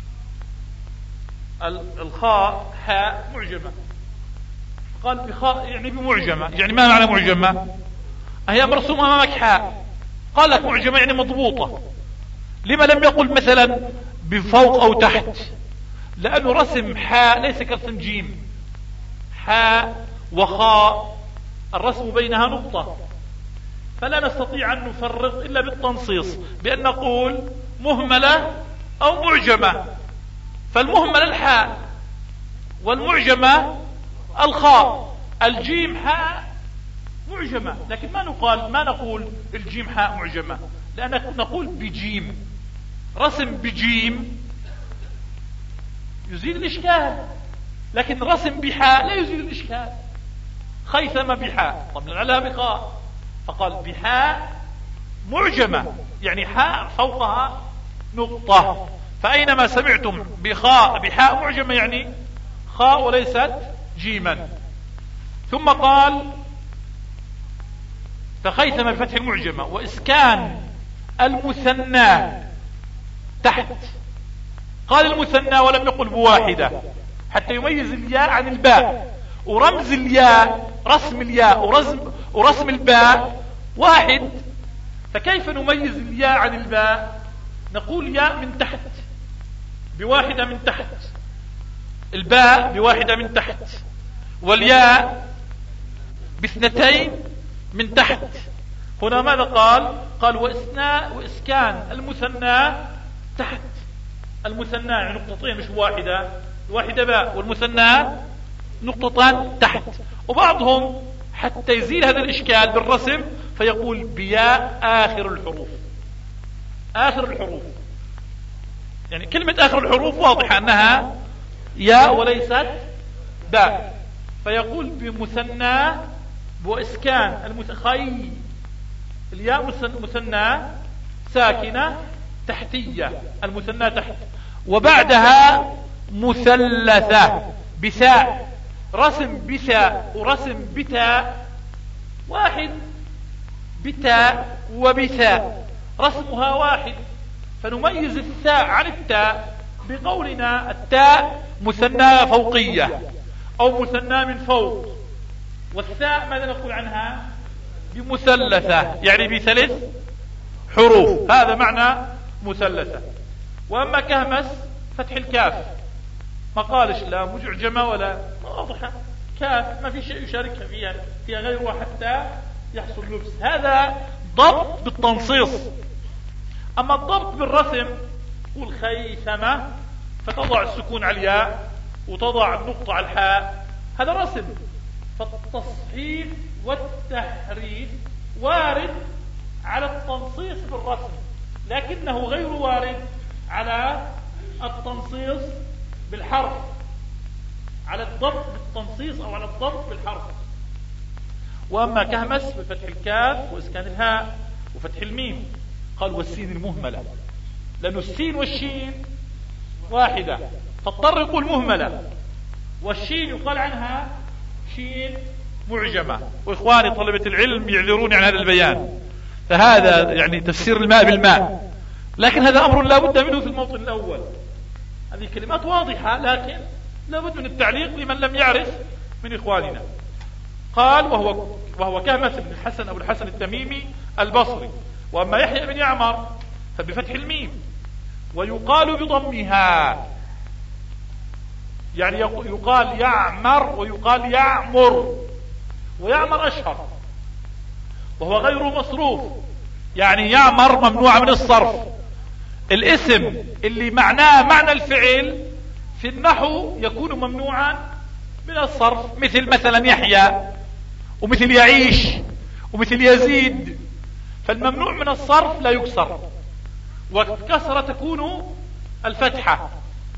الخاء حاء معجمة. قال بخاء يعني بمعجمة، يعني ما معنى معجمة؟ هي مرسومة أمامك حاء، قال لك معجمة يعني مضبوطة. لما لم يقل مثلا بفوق أو تحت؟ لأنه رسم حاء ليس كرسم جيم. حاء وخاء الرسم بينها نقطة، فلا نستطيع أن نفرق إلا بالتنصيص بأن نقول مهملة أو معجمة. فالمهملة الحاء والمعجمة الخاء، الجيم حاء معجمة، لكن ما نقول الجيم حاء معجمة، لأن نقول بجيم. رسم بجيم يزيل الإشكال، لكن رسم بحاء لا يزيل الإشكال. خيثم بحاء، طب لعلها بخاء، فقال بحاء معجمة يعني حاء فوقها نقطة. فأينما سمعتم بحاء معجمة يعني خاء وليست جيما. ثم قال فخيثم بفتح المعجمة وإسكان المثنى تحت. قال المثنى ولم يقل بواحدة حتى يميز الياء عن الباء، ورمز الياء، رسم الياء ورسم الباء واحد. فكيف نميز الياء عن الباء؟ نقول ياء من تحت بواحدة من تحت، الباء بواحدة من تحت، والياء باثنتين من تحت. هنا ماذا قال وإسكان المثنى تحت. المثنى يعني نقطتين مش واحدة، الواحدة باء والمثنى نقطتان تحت. وبعضهم حتى يزيل هذا الإشكال بالرسم فيقول بياء آخر الحروف. آخر الحروف يعني كلمة آخر الحروف واضحة أنها ياء وليست باء، فيقول بمثنى وإسكان المثخي، الياء مثنى ساكنة تحتية، المثنى تحت، وبعدها مثلثة بثاء، رسم بثاء ورسم بتاء واحد، بتاء وبثاء رسمها واحد. فنميز الثاء عن التاء بقولنا التاء مثنى فوقية أو مثنى من فوق، والثاء ماذا نقول عنها؟ بمثلثة يعني بثلاث حروف، هذا معنى مثلثة. وأما كهمس فتح الكاف، ما قالش لا مجعجمة ولا واضحة، كاف ما في شيء يشاركها فيها غيرها حتى يحصل لبس. هذا ضبط بالتنصيص. أما الضبط بالرسم والخيثمة فتضع السكون على الياء وتضع النقطة على الحاء، هذا رسم. فالتصحيف والتحريف وارد على التنصيص بالرسم، لكنه غير وارد على التنصيص بالحرف، على الضبط بالتنصيص أو على الضبط بالحرف. وأما كهمس بفتح الكاف وإسكان الهاء وفتح الميم، قال والسين المهملة، لأن السين والشين واحدة، فاضطر يقول مهملة، والشين يقال عنها شين معجمة. وإخواني طلبة العلم يعذروني عن هذا البيان، فهذا يعني تفسير الماء بالماء، لكن هذا أمر لا بد منه في الموطن الأول. هذه كلمات واضحة لكن لا بد من التعليق لمن لم يعرف من إخواننا. قال وهو كهمس بن الحسن أبو الحسن التميمي البصري. وأما يحيى بن يعمر فبفتح الميم ويقال بضمها، يعني يقال يعمر ويقال يعمر، ويعمر أشهر وهو غير مصروف، يعني يعمر ممنوع من الصرف. الاسم اللي معناه معنى الفعل في النحو يكون ممنوعا من الصرف، مثلا يحيى ومثل يعيش ومثل يزيد، فالممنوع من الصرف لا يكسر، والكسرة تكون الفتحة.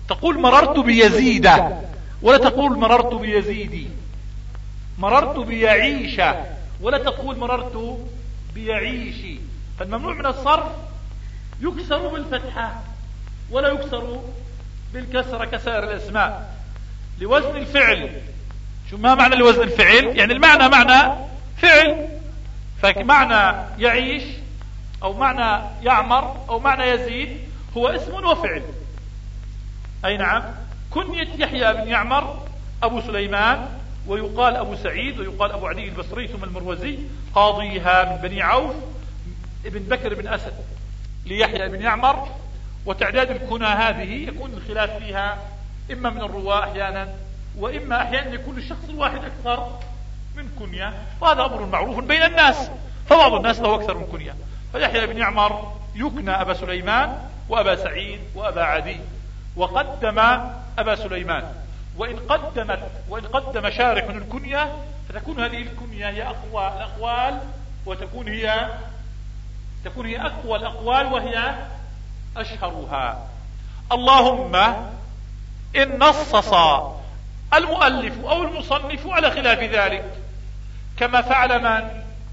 تقول مررت بيزيد ولا تقول مررت بيزيدي، مررت بيعيش ولا تقول مررت بيعيشي. فالممنوع من الصرف يكسر بالفتحة ولا يكسر بالكسرة كسائر الأسماء لوزن الفعل. شو ما معنى لوزن الفعل؟ يعني المعنى معنى فعل، فمعنى يعيش أو معنى يعمر أو معنى يزيد هو اسم وفعل. أي نعم. كنية يحيى بن يعمر أبو سليمان، ويقال أبو سعيد، ويقال أبو عدي البصري ثم المروزي، قاضيها من بني عوف ابن بكر بن أسد ليحيى بن يعمر. وتعداد الكنى هذه يكون الخلاف فيها إما من الرواة أحيانا، وإما أحيانا يكون الشخص الواحد أكثر من كنية، وهذا أمر معروف بين الناس، فبعض الناس له أكثر من كنية. فيحيى بن يعمر يكنى أبا سليمان وأبا سعيد وأبا عدي، وقدم أبا سليمان. وإن قدم شارح الكنية فتكون هذه الكنية هي أقوى الأقوال، وتكون هي أقوى الأقوال وهي أشهرها. اللهم إن نصص المؤلف أو المصنف على خلاف ذلك، كما فعل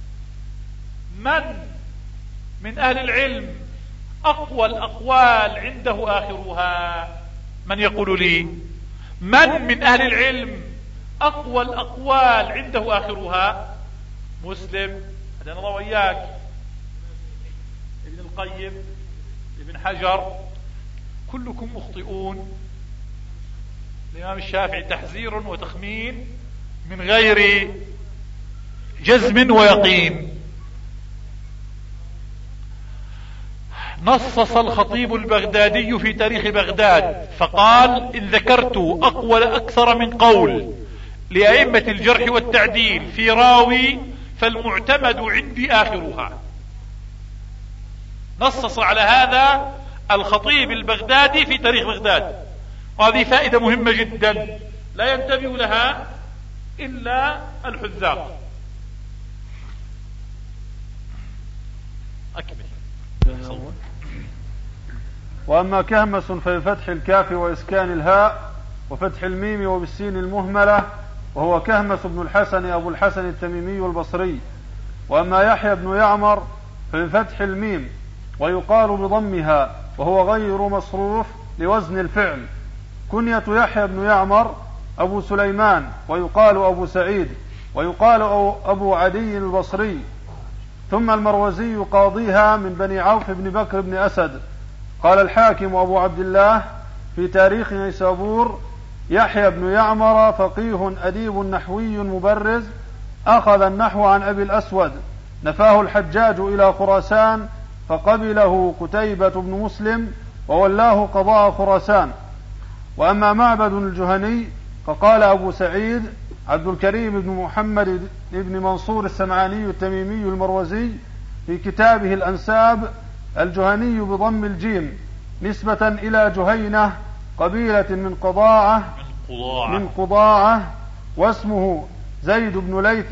من أهل العلم أقوى الأقوال عنده آخرها. من يقول لي من أهل العلم أقوى الأقوال عنده آخرها؟ مسلم، هذا نضع وياك، ابن القيم، ابن حجر، كلكم مخطئون. الإمام الشافعي تحذير وتخمين من غير جزم ويقين. نصص الخطيب البغدادي في تاريخ بغداد فقال: إن ذكرت أكثر من قول لأئمة الجرح والتعديل في راوي فالمعتمد عندي آخرها. نصص على هذا الخطيب البغدادي في تاريخ بغداد، وهذه فائدة مهمة جدا لا ينتبه لها إلا الحذاق. أكمل. وأما كهمس فبفتح الكاف وإسكان الهاء وفتح الميم وبالسين المهملة، وهو كهمس بن الحسن أبو الحسن التميمي البصري. وأما يحيى بن يعمر فبفتح الميم ويقال بضمها، وهو غير مصروف لوزن الفعل. كنية يحيى بن يعمر أبو سليمان، ويقال أبو سعيد، ويقال أبو عدي البصري. ثم المروزي قاضيها من بني عوف بن بكر بن أسد. قال الحاكم أبو عبد الله في تاريخ نيسابور: يحيى بن يعمر فقيه أديب نحوي مبرز، أخذ النحو عن أبي الأسود، نفاه الحجاج إلى خراسان فقبله قتيبة بن مسلم وولاه قضاء خراسان. وأما معبد الجهني فقال أبو سعيد عبد الكريم بن محمد بن منصور السمعاني التميمي المروزي في كتابه الأنساب: الجهني بضم الجيم نسبة إلى جهينة قبيلة من قضاعة، واسمه زيد بن ليث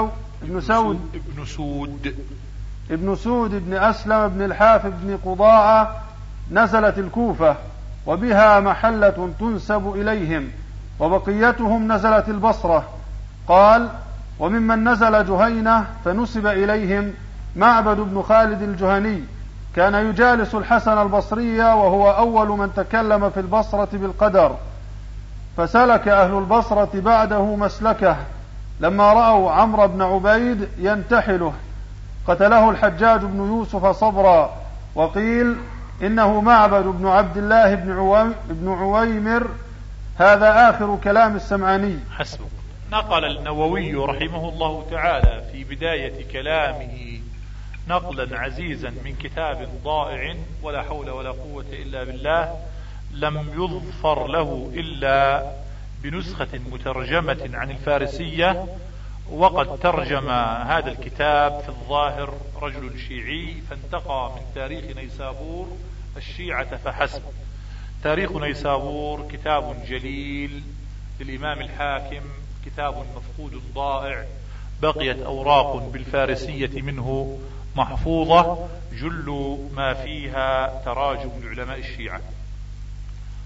ابن سود بن أسلم بن الحافظ بن قضاعة. نزلت الكوفة وبها محلة تنسب إليهم، وبقيتهم نزلت البصرة. قال: وممن نزل جهينة فنسب إليهم معبد بن خالد الجهني، كان يجالس الحسن البصري، وهو أول من تكلم في البصرة بالقدر، فسلك أهل البصرة بعده مسلكه لما رأوا عمرو بن عبيد ينتحله. قتله الحجاج بن يوسف صبرا، وقيل إنه معبد بن عبد الله بن عويمر. هذا آخر كلام السمعاني. حسبك. نقل النووي رحمه الله تعالى في بداية كلامه نقلا عزيزا من كتاب ضائع ولا حول ولا قوة إلا بالله، لم يظفر له إلا بنسخة مترجمة عن الفارسية. وقد ترجم هذا الكتاب في الظاهر رجل شيعي، فانتقى من تاريخ نيسابور الشيعة فحسب. تاريخ نيسابور كتاب جليل للإمام الحاكم، كتاب مفقود ضائع، بقيت أوراق بالفارسية منه محفوظة، جل ما فيها تراجم لعلماء الشيعة.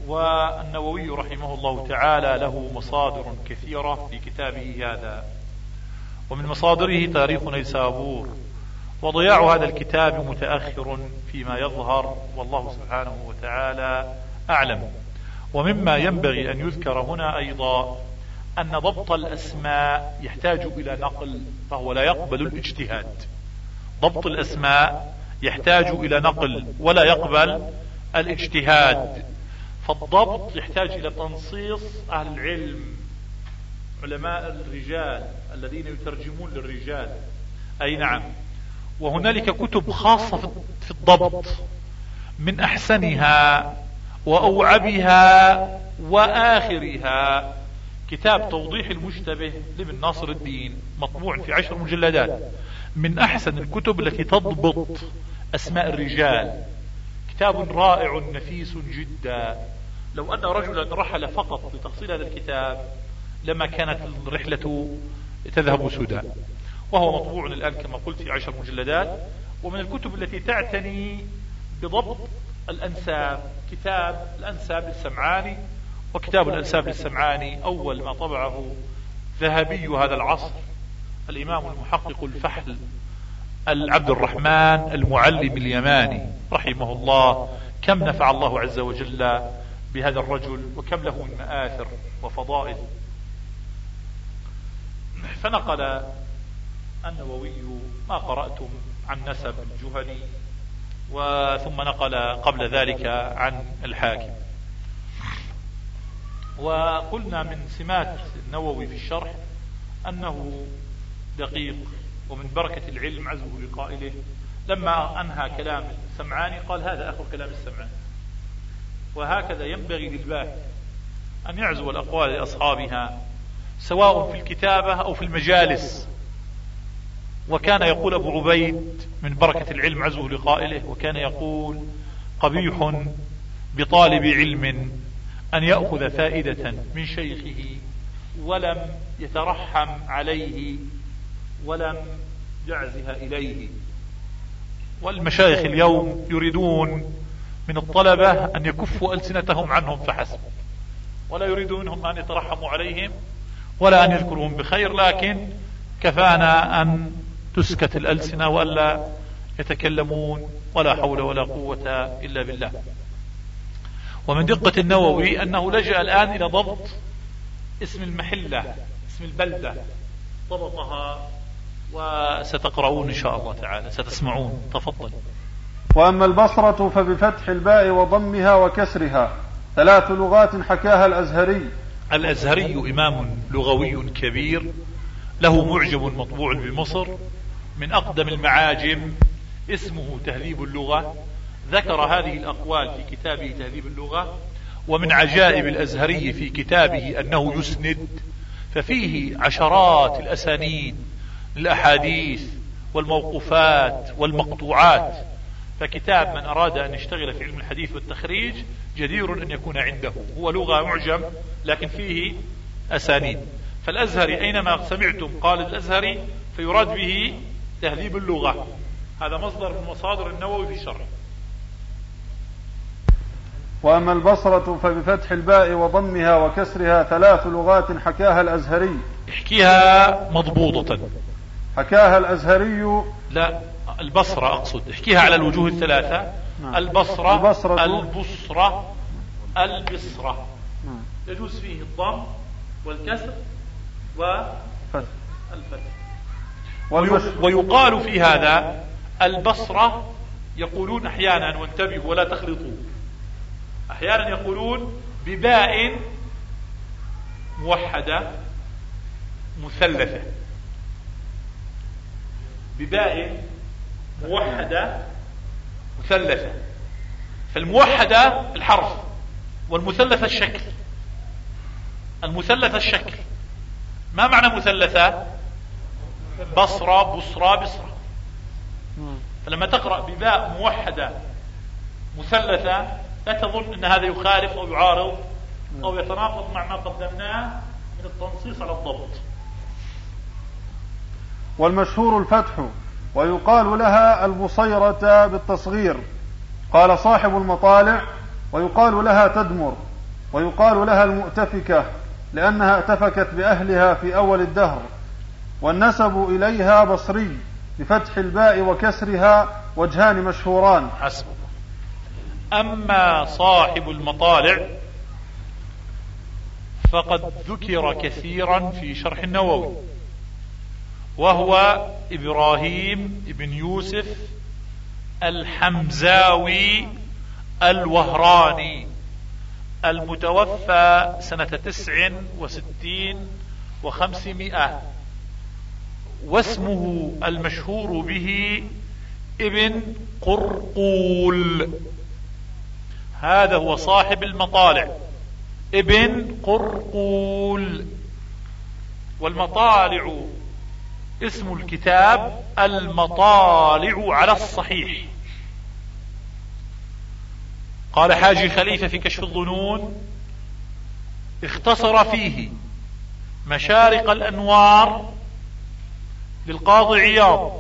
والنووي رحمه الله تعالى له مصادر كثيرة في كتابه هذا، ومن مصادره تاريخ نيسابور، وضياع هذا الكتاب متأخر فيما يظهر، والله سبحانه وتعالى أعلم. ومما ينبغي أن يذكر هنا أيضا أن ضبط الأسماء يحتاج إلى نقل، فهو لا يقبل الاجتهاد. ضبط الأسماء يحتاج إلى نقل ولا يقبل الاجتهاد، فالضبط يحتاج إلى تنصيص أهل العلم، علماء الرجال الذين يترجمون للرجال. أي نعم. وهنالك كتب خاصة في الضبط، من أحسنها وأوعبها وآخرها كتاب توضيح المشتبه لابن ناصر الدين، مطبوع في 10 مجلدات، من أحسن الكتب التي تضبط أسماء الرجال. كتاب رائع نفيس جدا. لو أن رجلا رحل فقط لتحصيل هذا الكتاب لما كانت الرحلة تذهب سدى. وهو مطبوع الآن كما قلت في 10 مجلدات. ومن الكتب التي تعتني بضبط الأنساب كتاب الأنساب للسمعاني، وكتاب الأنساب للسمعاني أول ما طبعه ذهبي هذا العصر الإمام المحقق الفحل عبد الرحمن المعلم اليماني رحمه الله. كم نفع الله عز وجل بهذا الرجل، وكم له من مآثر وفضائل. فنقل النووي ما قرأتم عن نسب الجهني، وثم نقل قبل ذلك عن الحاكم. وقلنا من سمات النووي في الشرح أنه دقيق، ومن بركة العلم عزه لقائله. لما أنهى كلام السمعاني قال هذا آخر كلام السمعاني. وهكذا ينبغي للباحث أن يعزو الأقوال لأصحابها سواء في الكتابة أو في المجالس. وكان يقول أبو عبيد من بركة العلم عزه لقائله، وكان يقول قبيح بطالب علم أن يأخذ فائدة من شيخه ولم يترحم عليه ولم يعزها إليه. والمشايخ اليوم يريدون من الطلبة أن يكفوا ألسنتهم عنهم فحسب، ولا يريدون منهم أن يترحموا عليهم ولا أن يذكرهم بخير، لكن كفانا أن تسكت الألسنة وألا يتكلمون، ولا حول ولا قوة إلا بالله. ومن دقة النووي أنه لجأ الآن إلى ضبط اسم المحلة، اسم البلدة، ضبطها، وستقرؤون إن شاء الله تعالى، ستسمعون. تفضل. وأما البصرة فبفتح الباء وضمها وكسرها 3 لغات حكاها الأزهري. الأزهري إمام لغوي كبير، له معجم مطبوع بمصر من أقدم المعاجم، اسمه تهذيب اللغة. ذكر هذه الأقوال في كتابه تهذيب اللغة. ومن عجائب الأزهري في كتابه أنه يسند، ففيه عشرات الأسانيد الأحاديث والموقوفات والمقطوعات. فكتاب من أراد أن يشتغل في علم الحديث والتخريج جدير أن يكون عنده. هو لغة معجم لكن فيه أسانيد. فالأزهري أينما سمعتم قال الأزهري فيراد به تهذيب اللغة. هذا مصدر من مصادر النووي في الشرح. وأما البصرة فبفتح الباء وضمها وكسرها 3 لغات حكاها الأزهري. احكيها مضبوطة. حكاها الأزهري. لا، البصرة أقصد. احكيها على الوجوه الثلاثة. البصرة، البصرة، البصرة. يجوز فيه الضم والكسر والفتح. ويقال في هذا البصرة، يقولون أحيانا، وانتبهوا ولا تخلطوا، أحيانا يقولون بباء موحدة مثلثة، بباء موحدة مثلثة. فالموحدة الحرف، والمثلثة الشكل. المثلثة الشكل. ما معنى مثلثة؟ بصرة، بصرة، بصرة. فلما تقرأ بباء موحدة مثلثة لا تظن أن هذا يخالف أو يعارض أو يتناقض مع ما قدمناه من التنصيص على الضبط. والمشهور الفتح، ويقال لها البصيرة بالتصغير، قال صاحب المطالع، ويقال لها تدمر، ويقال لها المؤتفكة لأنها اتفكت بأهلها في أول الدهر، والنسب إليها بصري بفتح الباء وكسرها، وجهان مشهوران. حسب. أما صاحب المطالع فقد ذكر كثيرا في شرح النووي، وهو إبراهيم بن يوسف الحمزاوي الوهراني المتوفى سنة 69 و500، واسمه المشهور به ابن قرقول. هذا هو صاحب المطالع، ابن قرقول. والمطالع اسم الكتاب المطالع على الصحيح. قال حاجي خليفة في كشف الظنون: اختصر فيه مشارق الأنوار للقاضي عياض،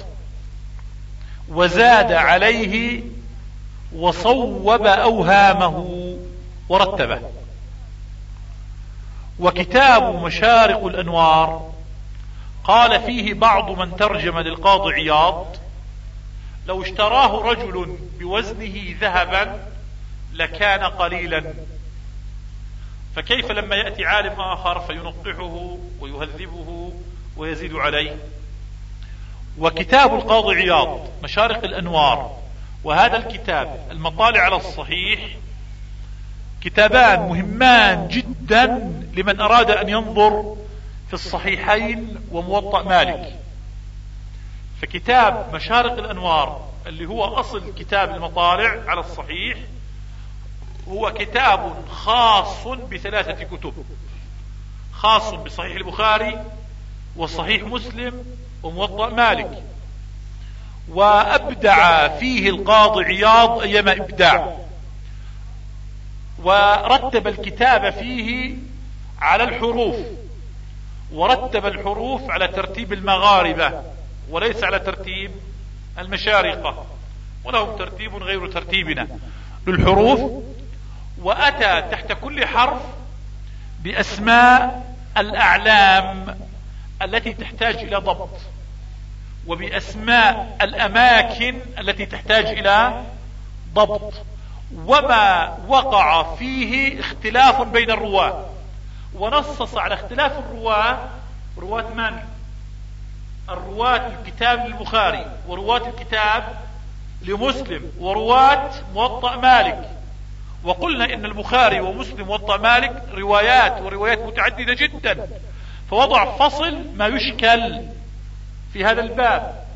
وزاد عليه وصوب أوهامه ورتبه. وكتاب مشارق الأنوار قال فيه بعض من ترجم للقاضي عياض: لو اشتراه رجل بوزنه ذهبا لكان قليلا، فكيف لما يأتي عالم آخر فينقحه ويهذبه ويزيد عليه. وكتاب القاضي عياض مشارق الأنوار وهذا الكتاب المطالع على الصحيح كتابان مهمان جدا لمن أراد أن ينظر في الصحيحين وموطأ مالك. فكتاب مشارق الأنوار اللي هو أصل كتاب المطالع على الصحيح هو كتاب خاص ب3 كتب، خاص بصحيح البخاري وصحيح مسلم وموطأ مالك. وأبدع فيه القاضي عياض أيما إبداع، ورتب الكتاب فيه على الحروف، ورتب الحروف على ترتيب المغاربة وليس على ترتيب المشارقة، ولهم ترتيب غير ترتيبنا للحروف. وأتى تحت كل حرف بأسماء الأعلام التي تحتاج إلى ضبط، وبأسماء الأماكن التي تحتاج إلى ضبط، وما وقع فيه اختلاف بين الرواة. ونصص على اختلاف الرواة: رواة من؟ الرواة الكتاب للبخاري، ورواة الكتاب لمسلم، ورواة موطأ مالك. وقلنا إن البخاري ومسلم وموطأ مالك روايات متعددة جدا، فوضع فصل ما يشكل في هذا الباب،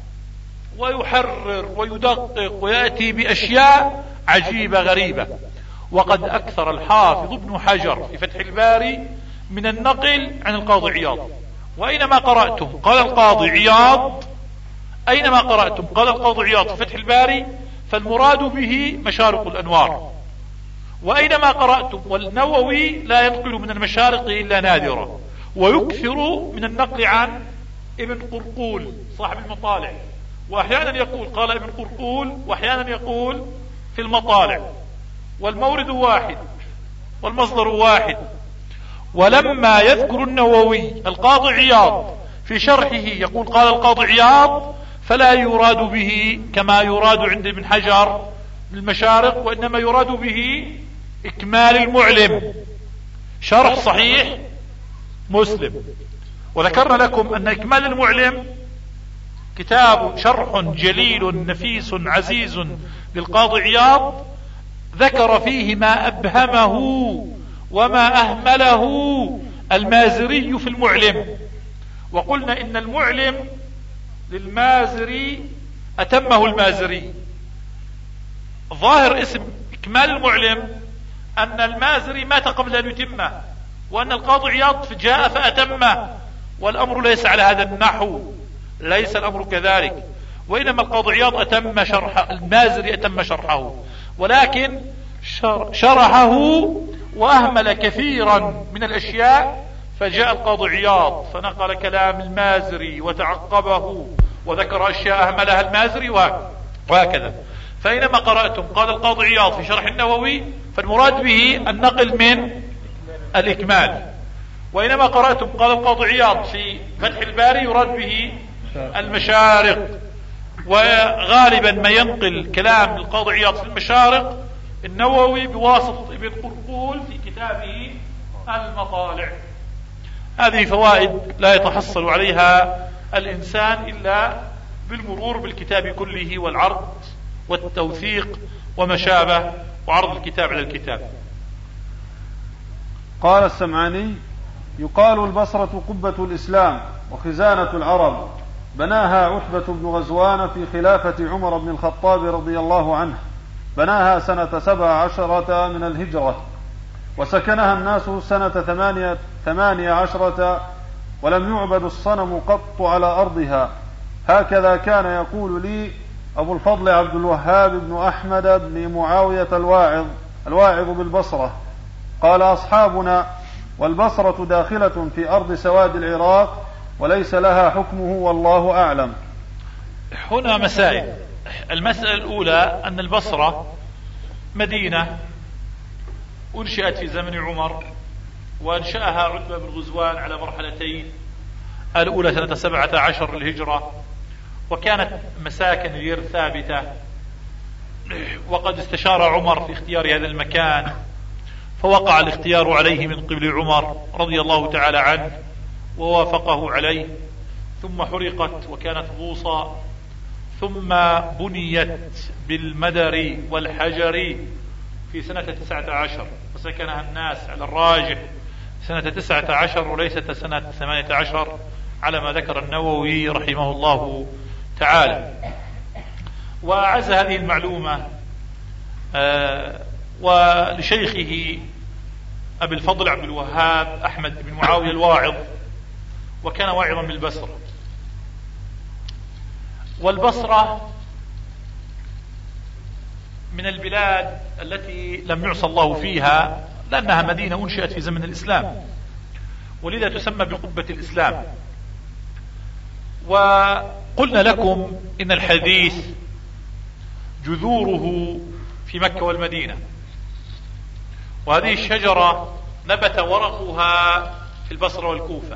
ويحرر ويدقق ويأتي بأشياء عجيبة غريبة. وقد أكثر الحافظ ابن حجر في فتح الباري من النقل عن القاضي عياض. وأينما قرأتم قال القاضي عياض، أينما قرأتم قال القاضي عياض في فتح الباري فالمراد به مشارق الأنوار. وأينما قرأتم، والنووي لا ينقل من المشارق إلا نادرا، ويكثر من النقل عن ابن قرقول صاحب المطالع، وأحيانا يقول قال ابن قرقول، وأحيانا يقول في المطالع، والمورد واحد والمصدر واحد. ولما يذكر النووي القاضي عياض في شرحه يقول قال القاضي عياض، فلا يراد به كما يراد عند ابن حجر بالمشارق، وإنما يراد به إكمال المعلم شرح صحيح مسلم. وذكرنا لكم أن إكمال المعلم كتاب شرح جليل نفيس عزيز للقاضي عياض، ذكر فيه ما أبهمه وما أهمله المازري في المعلم. وقلنا إن المعلم للمازري أتمه المازري. ظاهر اسم إكمال المعلم أن المازري مات قبل أن يتمه، وأن القاضي عياض جاء فأتمه، والأمر ليس على هذا النحو، ليس الأمر كذلك، وإنما القاضي عياض أتم شرح، المازري أتم شرحه، ولكن شرحه وأهمل كثيرا من الأشياء، فجاء القاضي عياض فنقل كلام المازري وتعقبه وذكر أشياء أهملها المازري وهكذا. فإنما قرأتم قال القاضي عياض في شرح النووي فالمراد به النقل من الإكمال. وإنما قرأتم قال القاضي عياض في فتح الباري يراد به المشارق، وغالبا ما ينقل كلام القاضي عياض في المشارق النووي بواسطة ابن قرقول في كتابه المطالع. هذه فوائد لا يتحصل عليها الإنسان إلا بالمرور بالكتاب كله والعرض والتوثيق وما شابه، وعرض الكتاب على الكتاب. قال السمعاني: يقال البصرة قبة الإسلام وخزانة العرب، بناها عتبة بن غزوان في خلافة عمر بن الخطاب رضي الله عنه، بناها سنة 17 من الهجرة، وسكنها الناس سنة 18 ولم يعبد الصنم قط على أرضها. هكذا كان يقول لي أبو الفضل عبد الوهاب بن أحمد بن معاوية الواعظ بالبصرة. قال أصحابنا: والبصرة داخلة في أرض سواد العراق وليس لها حكمه والله أعلم. هنا مسائل. المسألة الأولى أن البصرة مدينة أنشأت في زمن عمر، وأنشأها عتبة بن غزوان على مرحلتين، الأولى سنة 17 للهجرة، وكانت مساكن غير ثابتة، وقد استشار عمر في اختيار هذا المكان، فوقع الاختيار عليه من قبل عمر رضي الله تعالى عنه ووافقه عليه، ثم حرقت وكانت بوصا، ثم بنيت بالمدر والحجر في سنة 19، وسكنها الناس على الراجح سنة 19 وليست سنة 18 على ما ذكر النووي رحمه الله تعالى. وعز هذه المعلومة ولشيخه أبي الفضل عبد الوهاب أحمد بن معاوية الواعظ، وكان واعظا بالبصرة. والبصرة من البلاد التي لم يعصى الله فيها، لأنها مدينة أنشئت في زمن الإسلام، ولذا تسمى بقبة الإسلام. وقلنا لكم إن الحديث جذوره في مكة والمدينة، وهذه الشجرة نبت ورقها في البصرة والكوفة،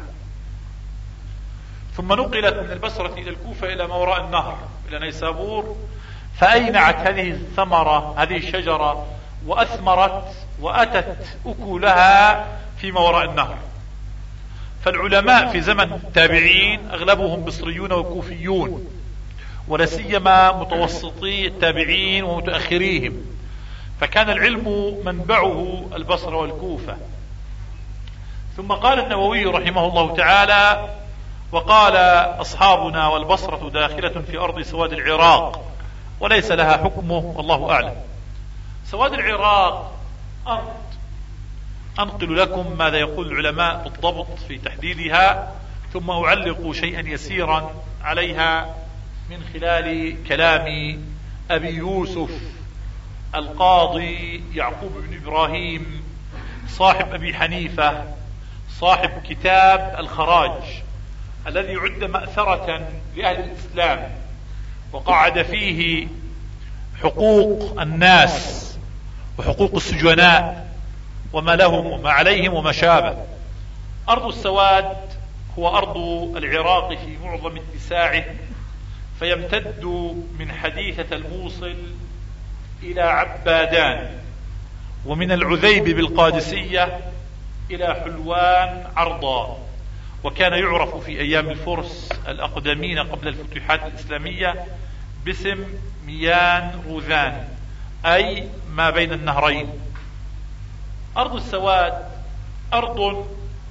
ثم نقلت من البصرة إلى الكوفة إلى ما وراء النهر إلى نيسابور، فأينعت هذه الثمرة هذه الشجرة وأثمرت وأتت أكلها في ما وراء النهر. فالعلماء في زمن التابعين أغلبهم بصريون وكوفيون، ولا سيما متوسطي التابعين ومتأخريهم، فكان العلم منبعه البصرة والكوفة. ثم قال النووي رحمه الله تعالى: وقال أصحابنا: والبصرة داخلة في أرض سواد العراق وليس لها حكمه والله أعلم. سواد العراق أرض، أنقل لكم ماذا يقول العلماء بالضبط في تحديدها، ثم أعلق شيئا يسيرا عليها من خلال كلام أبي يوسف القاضي يعقوب بن إبراهيم صاحب أبي حنيفة صاحب كتاب الخراج، الذي عد مأثرة لأهل الإسلام، وقعد فيه حقوق الناس وحقوق السجناء وما لهم وما عليهم وما شابه. أرض السواد هو أرض العراق في معظم اتساعه، فيمتد من حديثة الموصل إلى عبادان، ومن العذيب بالقادسية إلى حلوان عرضا. وكان يعرف في أيام الفرس الأقدمين قبل الفتوحات الإسلامية باسم ميان روذان، أي ما بين النهرين. أرض السواد أرض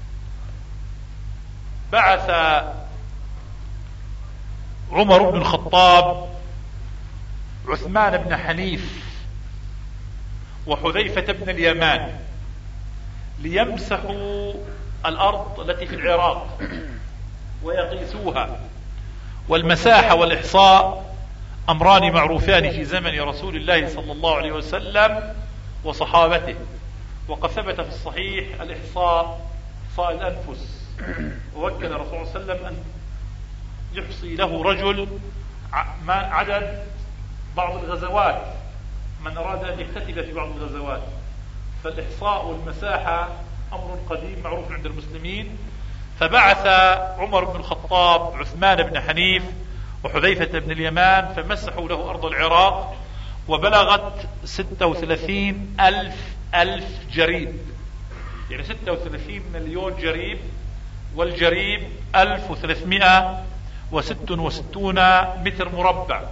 بعث عمر بن الخطاب عثمان بن حنيف وحذيفة بن اليمان ليمسحوا الأرض التي في العراق ويقيسوها. والمساحة والإحصاء أمران معروفان في زمن رسول الله صلى الله عليه وسلم وصحابته، وقد ثبت في الصحيح الإحصاء إحصاء الأنفس، ووكل الرسول صلى الله عليه وسلم أن يحصي له رجل عدد بعض الغزوات، من أراد أن يكتتب في بعض الغزوات. فالإحصاء والمساحة أمر قديم معروف عند المسلمين. فبعث عمر بن الخطاب عثمان بن حنيف وحذيفة بن اليمان فمسحوا له أرض العراق، وبلغت 36,000 جريب، يعني 36 مليون جريب، والجريب 1366 متر مربع،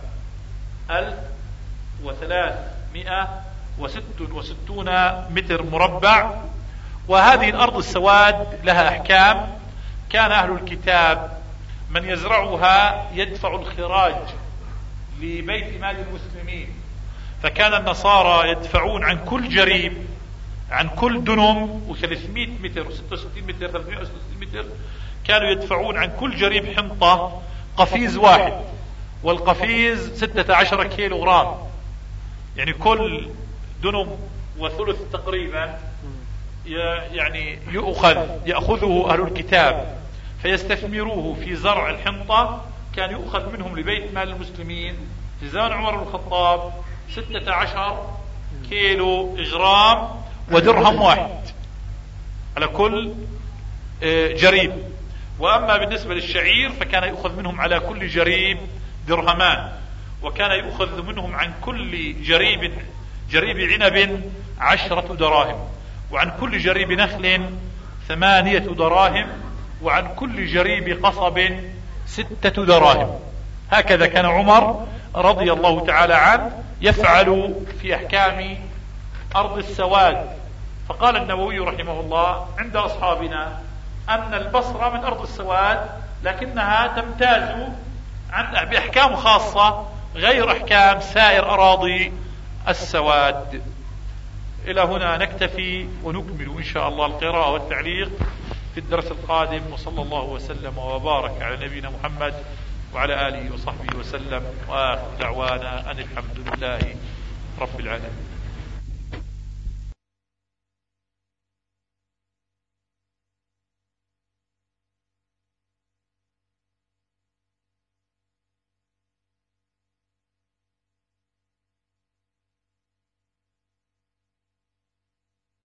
1366 متر مربع. وهذه الأرض السواد لها أحكام. كان أهل الكتاب من يزرعها يدفع الخراج لبيت مال المسلمين، فكان النصارى يدفعون عن كل جريب، عن كل دنم و300 متر و66 متر 366 متر، كانوا يدفعون عن كل جريب حنطة قفيز واحد، والقفيز 16 كيلو غرام، يعني كل دنم وثلث تقريبا يعني يأخذه أهل الكتاب فيستثمروه في زرع الحنطة. كان يؤخذ منهم لبيت مال المسلمين في زمن عمر بن الخطاب 16 كيلو غرام ودرهم واحد على كل جريب. وأما بالنسبة للشعير فكان يؤخذ منهم على كل جريب درهمان، وكان يؤخذ منهم عن كل جريب عنب 10 دراهم، وعن كل جريب نخل 8 دراهم، وعن كل جريب قصب 6 دراهم. هكذا كان عمر رضي الله تعالى عنه يفعل في أحكام أرض السواد. فقال النووي رحمه الله عند أصحابنا أن البصرة من أرض السواد، لكنها تمتاز بأحكام خاصة غير أحكام سائر أراضي السواد. إلى هنا نكتفي، ونكمل إن شاء الله القراءة والتعليق في الدرس القادم. وصلى الله وسلم وبارك على نبينا محمد وعلى آله وصحبه وسلم، وآخر دعوانا أن الحمد لله رب العالمين.